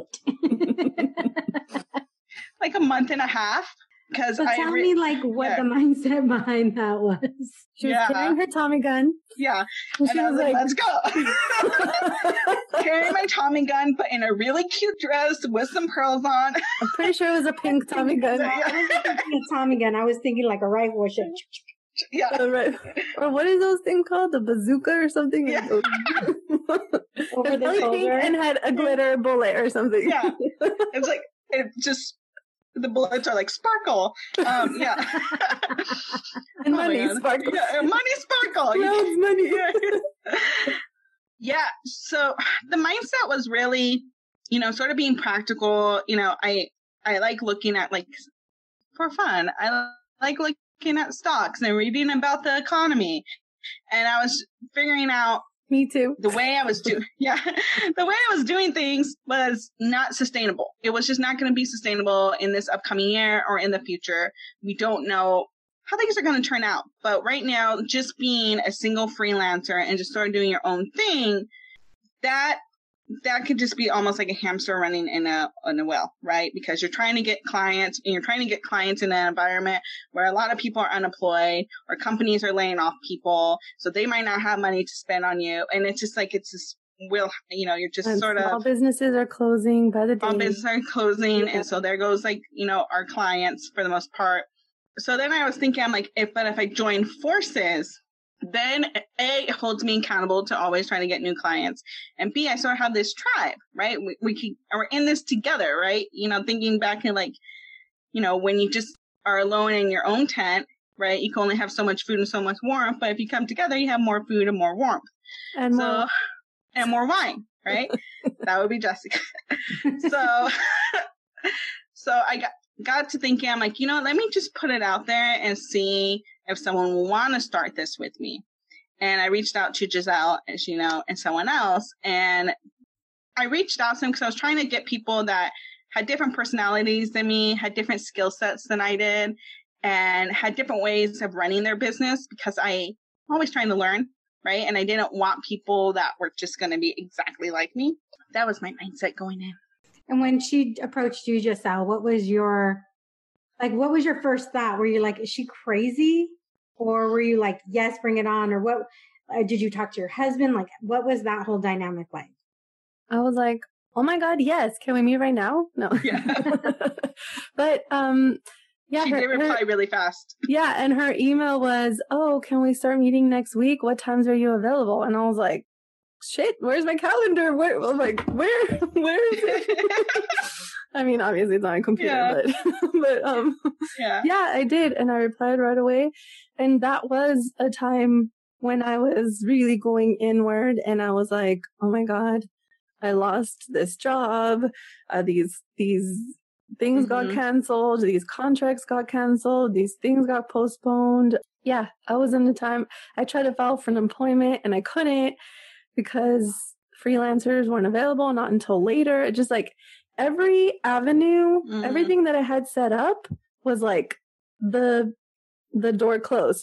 it? Like a month and a half. Because so tell me like what the mindset behind that was. She was carrying her Tommy gun. Yeah. And she was like, let's go. Carrying my Tommy gun, but in a really cute dress with some pearls on. I'm pretty sure it was a pink Tommy gun. I wasn't thinking a Tommy gun. I was thinking like a rifle. Yeah. Or what is those things called? The bazooka or something? Yeah. Over the shoulder. And had a glitter bullet or something. Yeah. It's like, it just... The bullets are like sparkle. Yeah. And money sparkle. Yeah, money sparkle. Loves money. Yeah. So the mindset was really, sort of being practical. I like looking at like for fun. I like looking at stocks and reading about the economy. And I was figuring out Me too. The way I was doing things was not sustainable. It was just not going to be sustainable in this upcoming year or in the future. We don't know how things are going to turn out. But right now, just being a single freelancer and just sort of doing your own thing, that could just be almost like a hamster running in a wheel, right? Because you're trying to get clients, and you're trying to get clients in an environment where a lot of people are unemployed or companies are laying off people, so they might not have money to spend on you. And it's just like, it's this wheel, you're just and sort of... Small businesses are closing by the day. Small businesses are closing, and so there goes like, our clients for the most part. So then I was thinking, I'm like, if I join forces, then A, it holds me accountable to always trying to get new clients. And B, I sort of have this tribe, right? We're in this together, right? Thinking back in like, when you just are alone in your own tent, right? You can only have so much food and so much warmth. But if you come together, you have more food and more warmth. And more wine, right? That would be Jessica. So I got to thinking, I'm like, let me just put it out there and see if someone will want to start this with me. And I reached out to Giselle, as you know, and someone else. And I reached out to them because I was trying to get people that had different personalities than me, had different skill sets than I did, and had different ways of running their business, because I'm always trying to learn, right? And I didn't want people that were just going to be exactly like me. That was my mindset going in. And when she approached you, Giselle, what was your first thought? Were you like, is she crazy? Or were you like, yes, bring it on? Or what, did you talk to your husband? Like, what was that whole dynamic like? I was like, oh my God, yes. Can we meet right now? No. Yeah. But, yeah. She did reply really fast. Yeah. And her email was, oh, can we start meeting next week? What times are you available? And I was like, shit, where's my calendar? I'm like, where is it? I mean, obviously it's on my computer, but yeah, I did. And I replied right away. And that was a time when I was really going inward, and I was like, oh my God, I lost this job. These things got canceled. These contracts got canceled. These things got postponed. Yeah, I was in the time. I tried to file for unemployment and I couldn't, because freelancers weren't available, not until later. It just like every avenue, everything that I had set up was like the door closed.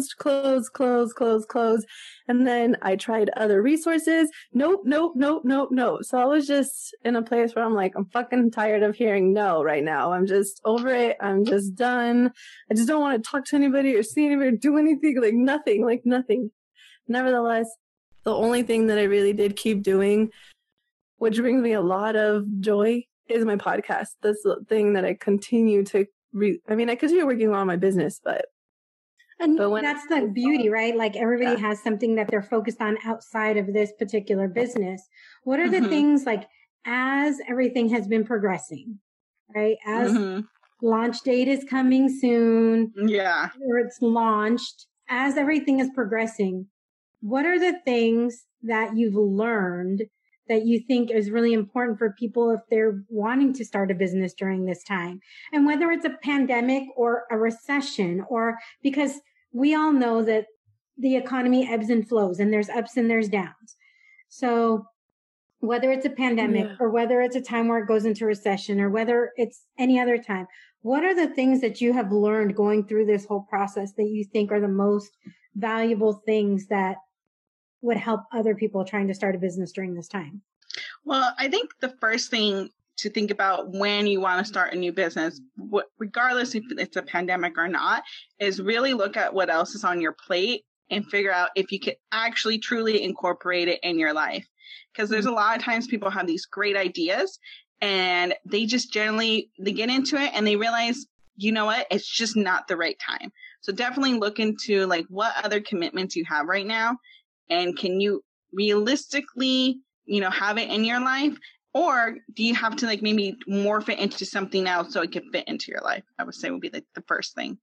And then I tried other resources. Nope. So I was just in a place where I'm like, I'm fucking tired of hearing no right now. I'm just over it. I'm just done. I just don't want to talk to anybody or see anybody or do anything, like nothing. Nevertheless, the only thing that I really did keep doing, which brings me a lot of joy, is my podcast. That's the thing that I continue to I continue working on my business, but that's the beauty, right? Like everybody has something that they're focused on outside of this particular business. What are the things, like, as everything has been progressing, right? As launch date is coming soon. Yeah. Or it's launched. As everything is progressing, what are the things that you've learned that you think is really important for people if they're wanting to start a business during this time? And whether it's a pandemic or a recession, or because we all know that, the economy ebbs and flows, and there's ups and there's downs. So whether it's a pandemic or whether it's a time where it goes into recession or whether it's any other time, what are the things that you have learned going through this whole process that you think are the most valuable things that would help other people trying to start a business during this time? Well, I think the first thing to think about when you want to start a new business, regardless if it's a pandemic or not, is really look at what else is on your plate and figure out if you can actually truly incorporate it in your life. Because there's a lot of times people have these great ideas and they just generally, they get into it and they realize, you know what, it's just not the right time. So definitely look into like what other commitments you have right now, and can you realistically, you know, have it in your life, or do you have to like maybe morph it into something else so it can fit into your life? I would say would be like the first thing.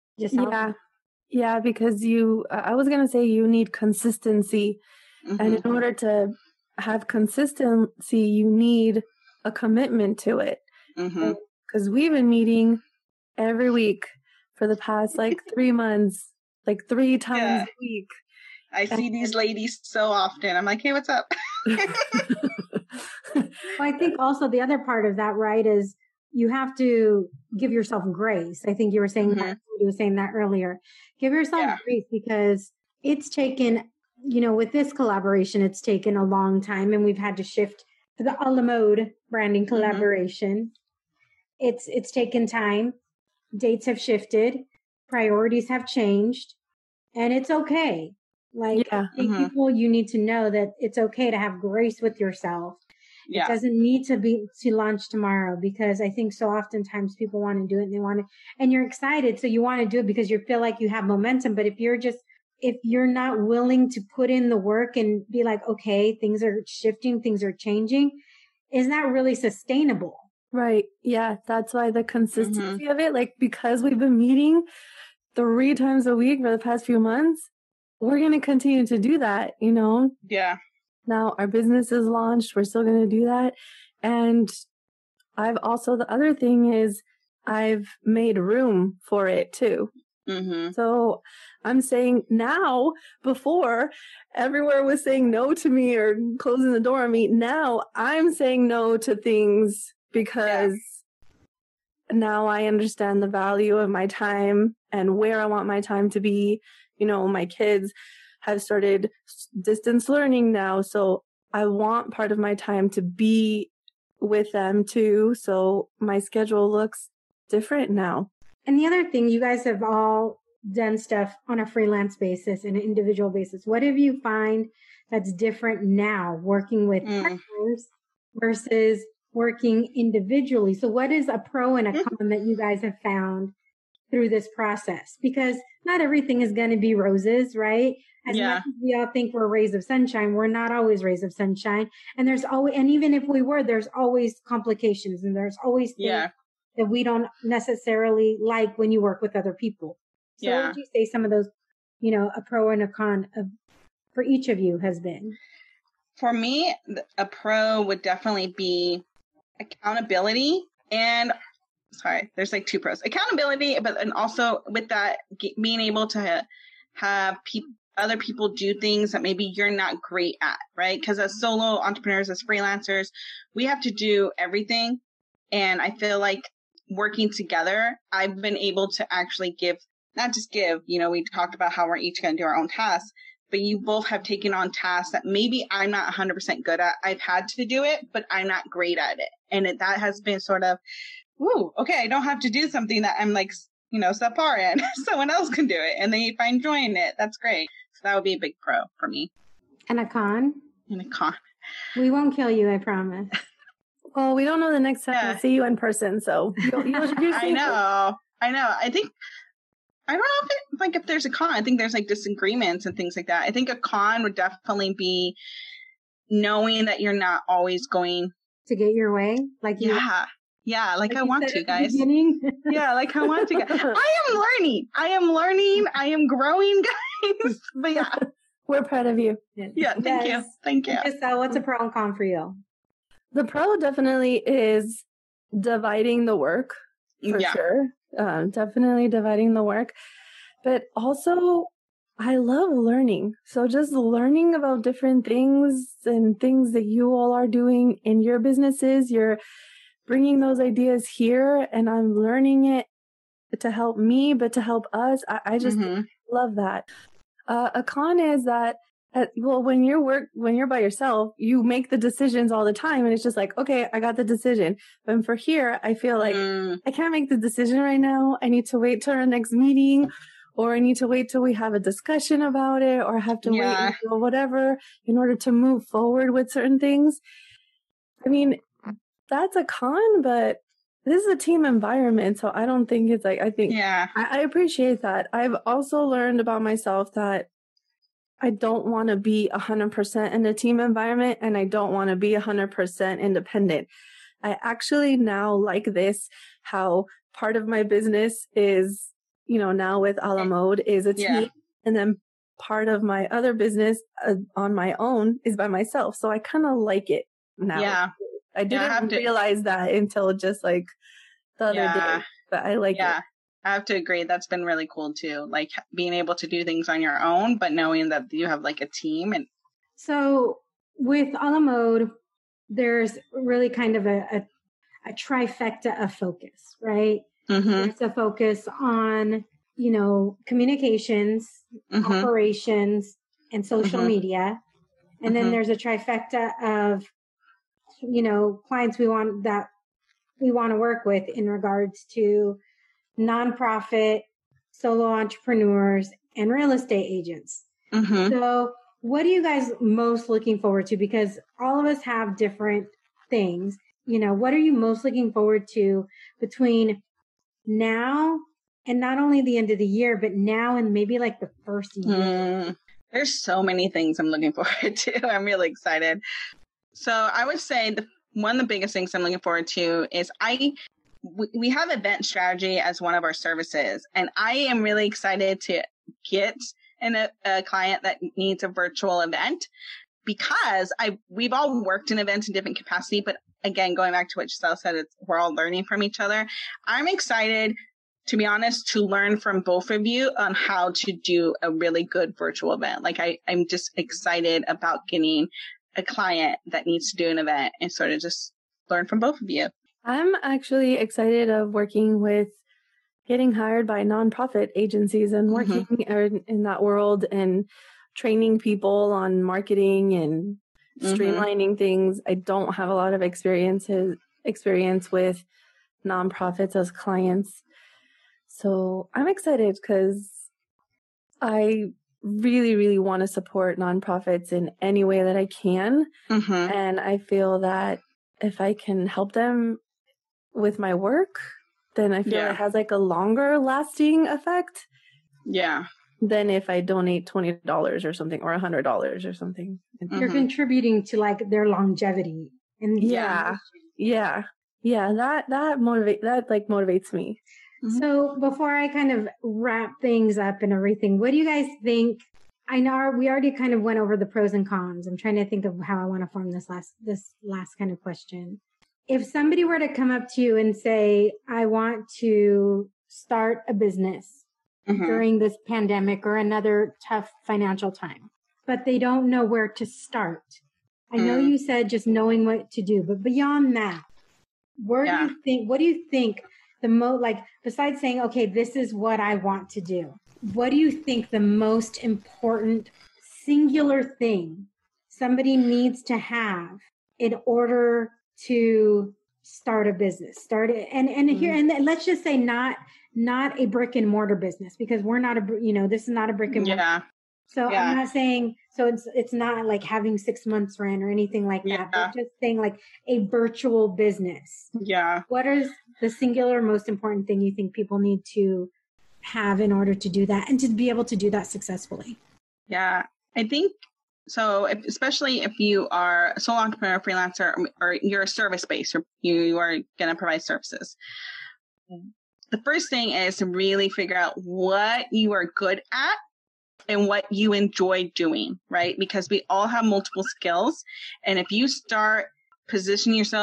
Yeah, because I was going to say you need consistency. And in order to have consistency, you need a commitment to it. Because we've been meeting every week for the past like 3 months, like 3 times a week. I see these ladies so often. I'm like, hey, what's up? Well, I think also the other part of that, right, is you have to give yourself grace. I think you were saying that, you were saying that earlier. Give yourself grace, because it's taken, you know, with this collaboration, it's taken a long time, and we've had to shift to the a la mode branding collaboration. It's taken time. Dates have shifted. Priorities have changed, and it's okay. Like, I think people, you need to know that it's okay to have grace with yourself. It doesn't need to launch tomorrow, because I think so oftentimes people want to do it and they want to, and you're excited. So you want to do it because you feel like you have momentum. But if you're not willing to put in the work and be like, okay, things are shifting, things are changing, is that really sustainable? Right. Yeah. That's why the consistency of it, like, because we've been meeting 3 times a week for the past few months, we're going to continue to do that, you know? Yeah. Now our business is launched. We're still going to do that. And the other thing is I've made room for it too. So I'm saying now, before everywhere was saying no to me or closing the door on me, now I'm saying no to things because now I understand the value of my time and where I want my time to be. You know, my kids have started distance learning now, so I want part of my time to be with them too. So my schedule looks different now. And the other thing, you guys have all done stuff on a freelance basis and an individual basis. What have you find that's different now working with partners versus working individually? So what is a pro and a con that you guys have found through this process? Because not everything is going to be roses, right? As much as we all think we're rays of sunshine, we're not always rays of sunshine. And and even if we were, there's always complications, and there's always things that we don't necessarily like when you work with other people. So what would you say some of those, you know, a pro and a con for each of you has been? For me, a pro would definitely be accountability and there's like 2 pros. Accountability, and also with that, being able to have other people do things that maybe you're not great at, right? Because as solo entrepreneurs, as freelancers, we have to do everything. And I feel like working together, I've been able to actually not just give, you know, we talked about how we're each going to do our own tasks, but you both have taken on tasks that maybe I'm not 100% good at. I've had to do it, but I'm not great at it. And that has been sort of, okay, I don't have to do something that I'm like, you know, subpar in. Someone else can do it and they find joy in it. That's great. So that would be a big pro for me. And a con? We won't kill you, I promise. Well, we don't know the next time we see you in person, so you'll I know. I don't know if there's a con. I think there's like disagreements and things like that. I think a con would definitely be knowing that you're not always going to get your way. Like like I want to, guys. Like I want to. I am learning. I am growing, guys. But we're proud of you. Yeah, thank you. So what's a pro and con for you? The pro definitely is dividing the work, for sure. Definitely dividing the work. But also, I love learning. So just learning about different things and things that you all are doing in your businesses, you're bringing those ideas here and I'm learning it to help me, but to help us. I just love that. A con is that, when you're by yourself, you make the decisions all the time and it's just like, okay, I got the decision. But for here, I feel like I can't make the decision right now. I need to wait till our next meeting, or I need to wait till we have a discussion about it, or I have to wait until whatever in order to move forward with certain things. I mean, that's a con, but this is a team environment. So I don't think it's like, I appreciate that. I've also learned about myself that I don't want to be 100% in a team environment and I don't want to be 100% independent. I actually now like this, how part of my business is, now with A La Mode is a team, and then part of my other business on my own is by myself. So I kind of like it now. Yeah. I didn't realize that until just like the other day, but I like it. I have to agree. That's been really cool too. Like being able to do things on your own, but knowing that you have like a team. And so with A La Mode, there's really kind of a trifecta of focus, right? There's a focus on, communications, operations, and social media. And then there's a trifecta of, clients we want to work with in regards to nonprofit, solo entrepreneurs, and real estate agents. So what are you guys most looking forward to? Because all of us have different things. What are you most looking forward to between now and not only the end of the year, but now and maybe like the first year? There's so many things I'm looking forward to. I'm really excited. So I would say one of the biggest things I'm looking forward to is we have event strategy as one of our services, and I am really excited to get a client that needs a virtual event, because we've all worked in events in different capacity, but again, going back to what Giselle said, we're all learning from each other. I'm excited, to be honest, to learn from both of you on how to do a really good virtual event. Like I'm just excited about getting a client that needs to do an event and sort of just learn from both of you. I'm actually excited of working with getting hired by nonprofit agencies and working in that world and training people on marketing and streamlining things. I don't have a lot of experience with nonprofits as clients. So I'm excited because I really, really want to support nonprofits in any way that I can. And I feel that if I can help them with my work, then I feel it has like a longer lasting effect. Yeah. Than if I donate $20 or something, or $100 or something. You're contributing to like their longevity. And that motivates me. So before I kind of wrap things up and everything, what do you guys think? I know we already kind of went over the pros and cons. I'm trying to think of how I want to form this last kind of question. If somebody were to come up to you and say, I want to start a business during this pandemic or another tough financial time, but they don't know where to start. I know you said just knowing what to do, but beyond that, what do you think the most, like, besides saying, okay, this is what I want to do, what do you think the most important singular thing somebody needs to have in order to start a business, and let's just say not a brick and mortar business, because we're not this is not a brick and mortar. So I'm not saying, so it's not like having 6 months rent or anything like that, but just saying like a virtual business. Yeah. What is the singular most important thing you think people need to have in order to do that and to be able to do that successfully? Yeah, I think so, especially if you are a sole entrepreneur, freelancer, or you're service-based, or you are going to provide services. The first thing is to really figure out what you are good at and what you enjoy doing, right? Because we all have multiple skills. And if you start positioning yourself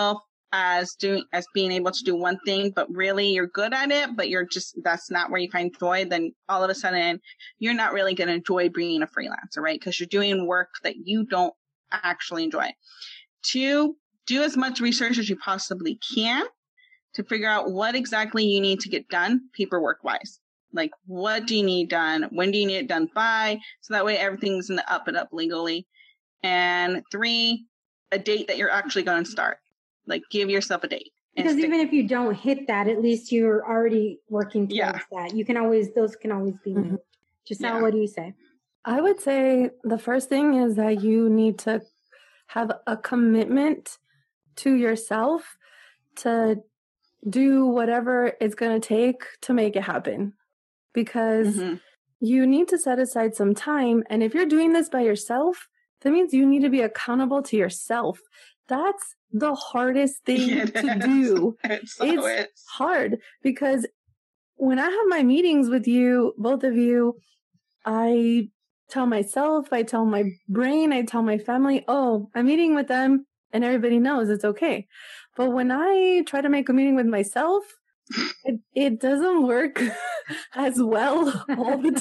as being able to do one thing, but really you're good at it, but that's not where you find joy, then all of a sudden you're not really going to enjoy being a freelancer, right? Because you're doing work that you don't actually enjoy. 2, do as much research as you possibly can to figure out what exactly you need to get done paperwork wise. Like, what do you need done? When do you need it done by? So that way everything's in the up and up legally. And 3, a date that you're actually going to start. Like, give yourself a date. Because even if you don't hit that, at least you're already working towards that. Those can always be moved. Giselle, what do you say? I would say the first thing is that you need to have a commitment to yourself to do whatever it's going to take to make it happen. Because you need to set aside some time. And if you're doing this by yourself, that means you need to be accountable to yourself. That's the hardest thing to do. It's hard because when I have my meetings with you, both of you, I tell myself, I tell my brain, I tell my family, oh, I'm meeting with them, and everybody knows it's okay. But when I try to make a meeting with myself, it doesn't work as well all the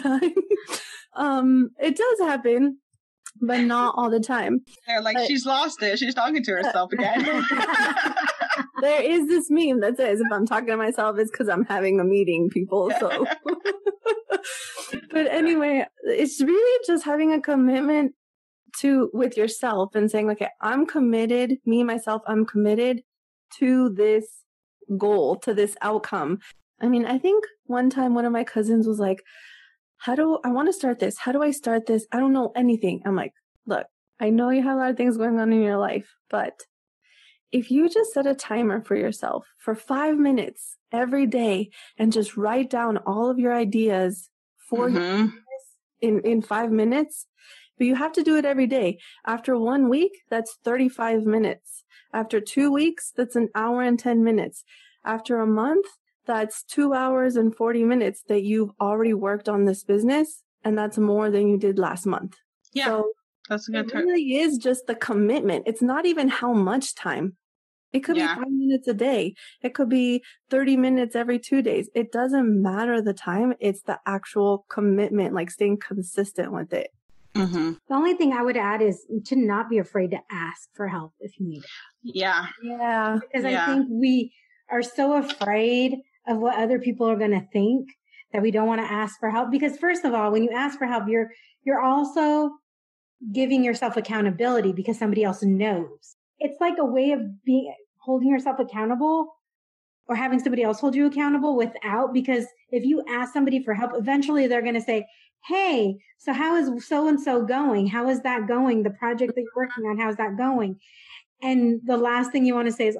time. It does happen, but not all the time. They're like, she's lost it. She's talking to herself again. There is this meme that says, if I'm talking to myself, it's because I'm having a meeting, people. So, but anyway, it's really just having a commitment with yourself and saying, okay, I'm committed, me, myself, I'm committed to this goal, to this outcome. I mean, I think one time one of my cousins was like, I want to start this? How do I start this? I don't know anything. I'm like, look, I know you have a lot of things going on in your life, but if you just set a timer for yourself for 5 minutes every day and just write down all of your ideas for your in 5 minutes, but you have to do it every day. After 1 week, that's 35 minutes. After 2 weeks, that's an hour and 10 minutes. After a month, that's 2 hours and 40 minutes that you've already worked on this business. And that's more than you did last month. Yeah. So that's a good it really is just the commitment. It's not even how much time. It could be 5 minutes a day. It could be 30 minutes every 2 days. It doesn't matter the time. It's the actual commitment, like staying consistent with it. The only thing I would add is to not be afraid to ask for help if you need it. Yeah. Because I think we are so afraid of what other people are going to think that we don't want to ask for help. Because first of all, when you ask for help, you're also giving yourself accountability because somebody else knows. It's like a way of holding yourself accountable or having somebody else hold you accountable because if you ask somebody for help, eventually they're going to say, hey, so how is so-and-so going? How is that going? The project that you're working on, how's that going? And the last thing you want to say is,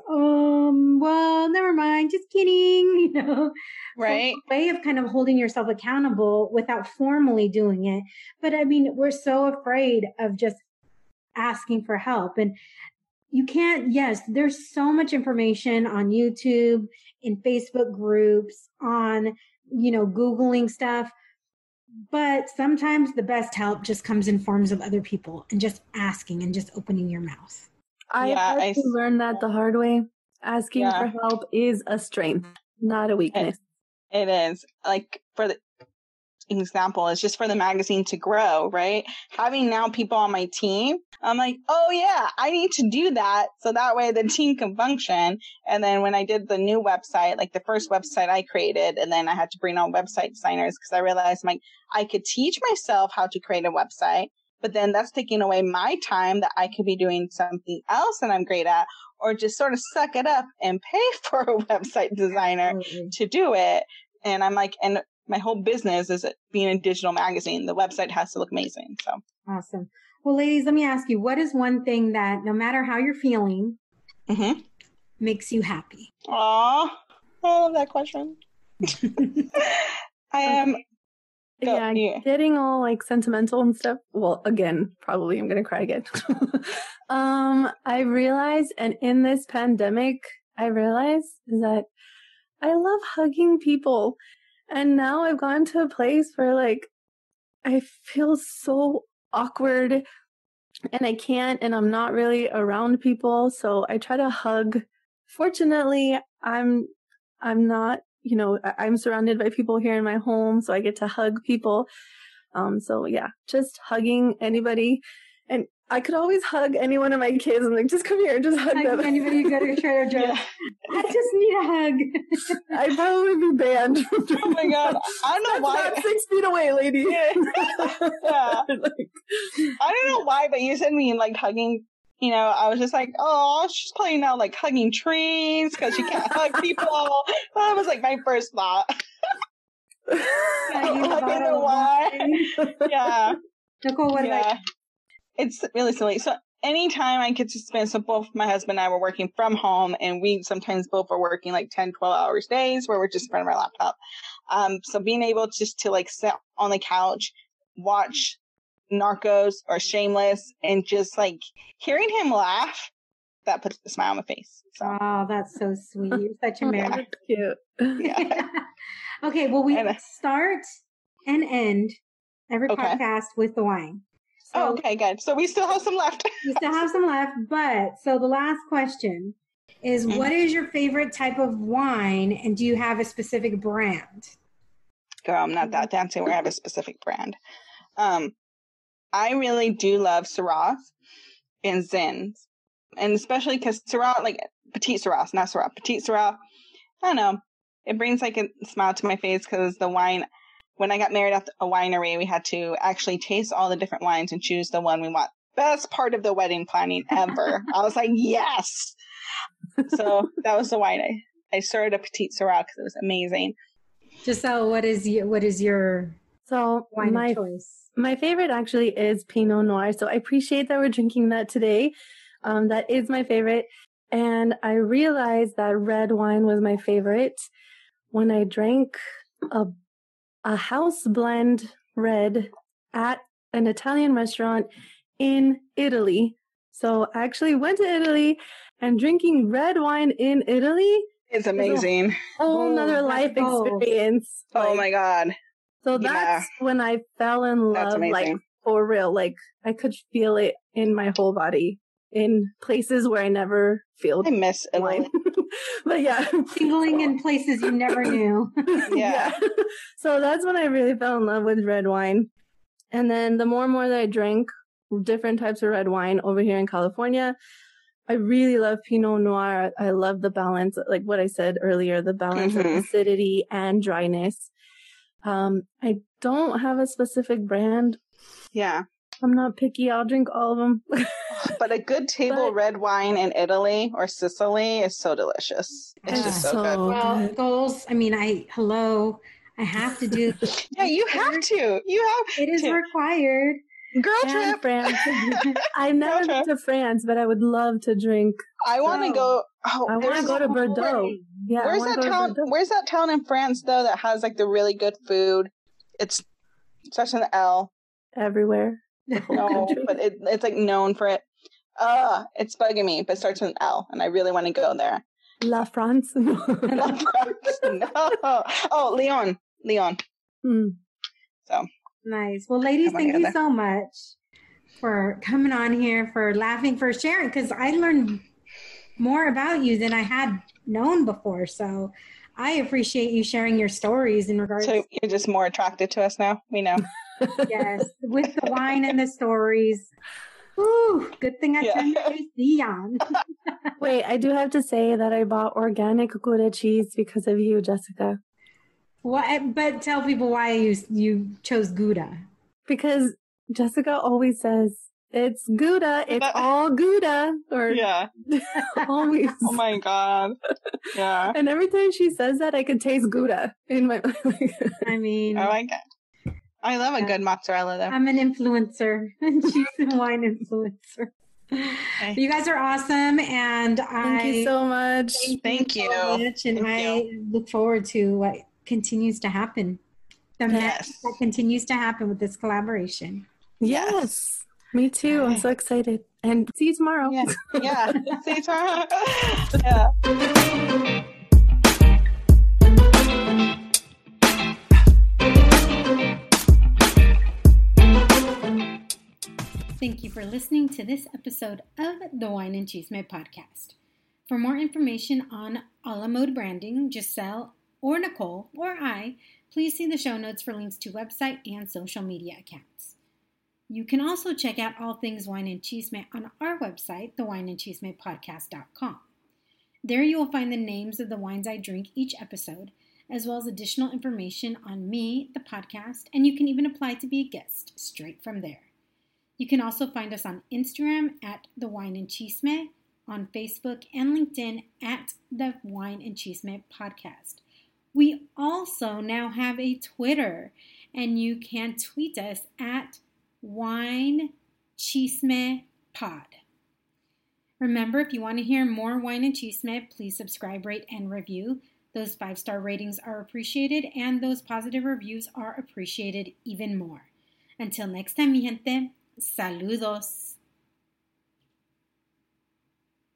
well, never mind, just kidding, Right. So a way of kind of holding yourself accountable without formally doing it. But I mean, we're so afraid of just asking for help. And you can't, there's so much information on YouTube, in Facebook groups, on, Googling stuff. But sometimes the best help just comes in forms of other people and just asking and just opening your mouth. I learned that the hard way. Asking for help is a strength, not a weakness. It is. Like, for the example, it's just for the magazine to grow, right? Having now people on my team, I'm like, oh yeah, I need to do that so that way the team can function. And then when I did the new website, like the first website I created, and then I had to bring on website designers because I realized I could teach myself how to create a website, but then that's taking away my time that I could be doing something else that I'm great at, or just sort of suck it up and pay for a website designer to do it. And I'm like, and my whole business is being a digital magazine. The website has to look amazing. So awesome. Well, ladies, let me ask you, what is one thing that no matter how you're feeling makes you happy? Aw, I love that question. I am... Getting all like sentimental and stuff. Well, again, probably I'm going to cry again. I realized, and in this pandemic, I realized that I love hugging people. And now I've gone to a place where like, I feel so awkward and I can't, and I'm not really around people. So I try to hug fortunately, I'm not, I'm surrounded by people here in my home, so I get to hug people. So yeah, just hugging anybody. And I could always hug any one of my kids and like, just come here and just hug them. Anybody go to Trader Joe's. Yeah. I just need a hug. I'd probably be banned. Oh my God. I don't know why. Not 6 feet away, lady. Yeah. I don't know why, but you said me like hugging. I was just like, oh, she's probably now like hugging trees because she can't hug people. That was like my first thought. Hugging the wine. Yeah. Nicole, what about you? It's really silly. So anytime I get to spend, so both my husband and I were working from home, and we sometimes both are working like 10, 12 hours days where we're just in front of our laptop. So being able just to like sit on the couch, watch Narcos or Shameless, and just like hearing him laugh, that puts a smile on my face. So. Oh, that's so sweet. You're such a man. Cute. Yeah. Okay, well, we start and end every podcast with the wine. So, okay, good. So we still have some left. But so the last question is, what is your favorite type of wine, and do you have a specific brand? Girl, I'm not that fancy where I have a specific brand. I really do love Syrah and Zins, and especially because Syrah, like Petite Syrah, not Syrah, Petite Syrah, I don't know, it brings like a smile to my face because the wine. When I got married at a winery, we had to actually taste all the different wines and choose the one we want. Best part of the wedding planning ever. I was like, yes. So that was the wine. I started a Petite Syrah because it was amazing. Giselle, what is your wine of choice? My favorite actually is Pinot Noir. So I appreciate that we're drinking that today. That is my favorite. And I realized that red wine was my favorite when I drank a house blend red at an Italian restaurant in Italy. So I actually went to Italy, and drinking red wine in Italy is amazing. A whole nother life experience. Oh my God. So that's when I fell in love, like for real. Like I could feel it in my whole body in places where I never feel. I miss Italy. But yeah. Tingling in places you never knew. Yeah. So that's when I really fell in love with red wine. And then the more and more that I drank different types of red wine over here in California, I really love Pinot Noir. I love the balance, like what I said earlier, the balance of acidity and dryness. I don't have a specific brand. Yeah. I'm not picky. I'll drink all of them. But a good table red wine in Italy or Sicily is so delicious. It's just so good. Well, goals. I mean, I have to do. Yeah, you have to. It is required. Girl trip. France. I've never been to France, but I would love to drink. I want to go. I want to go to Bordeaux. Yeah. Where's that town? Where's that town in France though that has like the really good food? It starts with an L. Everywhere. No, but it's like known for it. It's bugging me, but it starts with an L, and I really want to go there. La France. La France. No. Oh, Lyon. So nice. Well, ladies, thank you so much for coming on here, for laughing, for sharing, because I learned more about you than I had known before. So I appreciate you sharing your stories in regards. So you're just more attracted to us now. We know. Yes, with the wine and the stories. Ooh, good thing I turned the AC on. Wait, I do have to say that I bought organic Gouda cheese because of you, Jessica. What? But tell people why you chose Gouda. Because Jessica always says, it's Gouda, it's all Gouda. Or always. Oh my God. Yeah. And every time she says that, I can taste Gouda in my I mean. I like it. I love a good mozzarella, though. I'm an influencer, cheese and wine influencer. Okay. You guys are awesome, and thank you so much. Thank you. So much, and I look forward to what continues to happen. That continues to happen with this collaboration. Yes, me too. I'm so excited, and see you tomorrow. Yeah. See you tomorrow. Yeah. Thank you for listening to this episode of the Wine and Chisme podcast. For more information on A La Mode Branding, Giselle, or Nicole, or I, please see the show notes for links to website and social media accounts. You can also check out all things Wine and Chisme on our website, thewineandchismepodcast.com. There you will find the names of the wines I drink each episode, as well as additional information on me, the podcast, and you can even apply to be a guest straight from there. You can also find us on Instagram at The Wine and Chisme, on Facebook and LinkedIn at The Wine and Chisme Podcast. We also now have a Twitter, and you can tweet us at Wine Chisme Pod. Remember, if you want to hear more Wine and Chisme, please subscribe, rate, and review. Those 5-star ratings are appreciated, and those positive reviews are appreciated even more. Until next time, mi gente, saludos.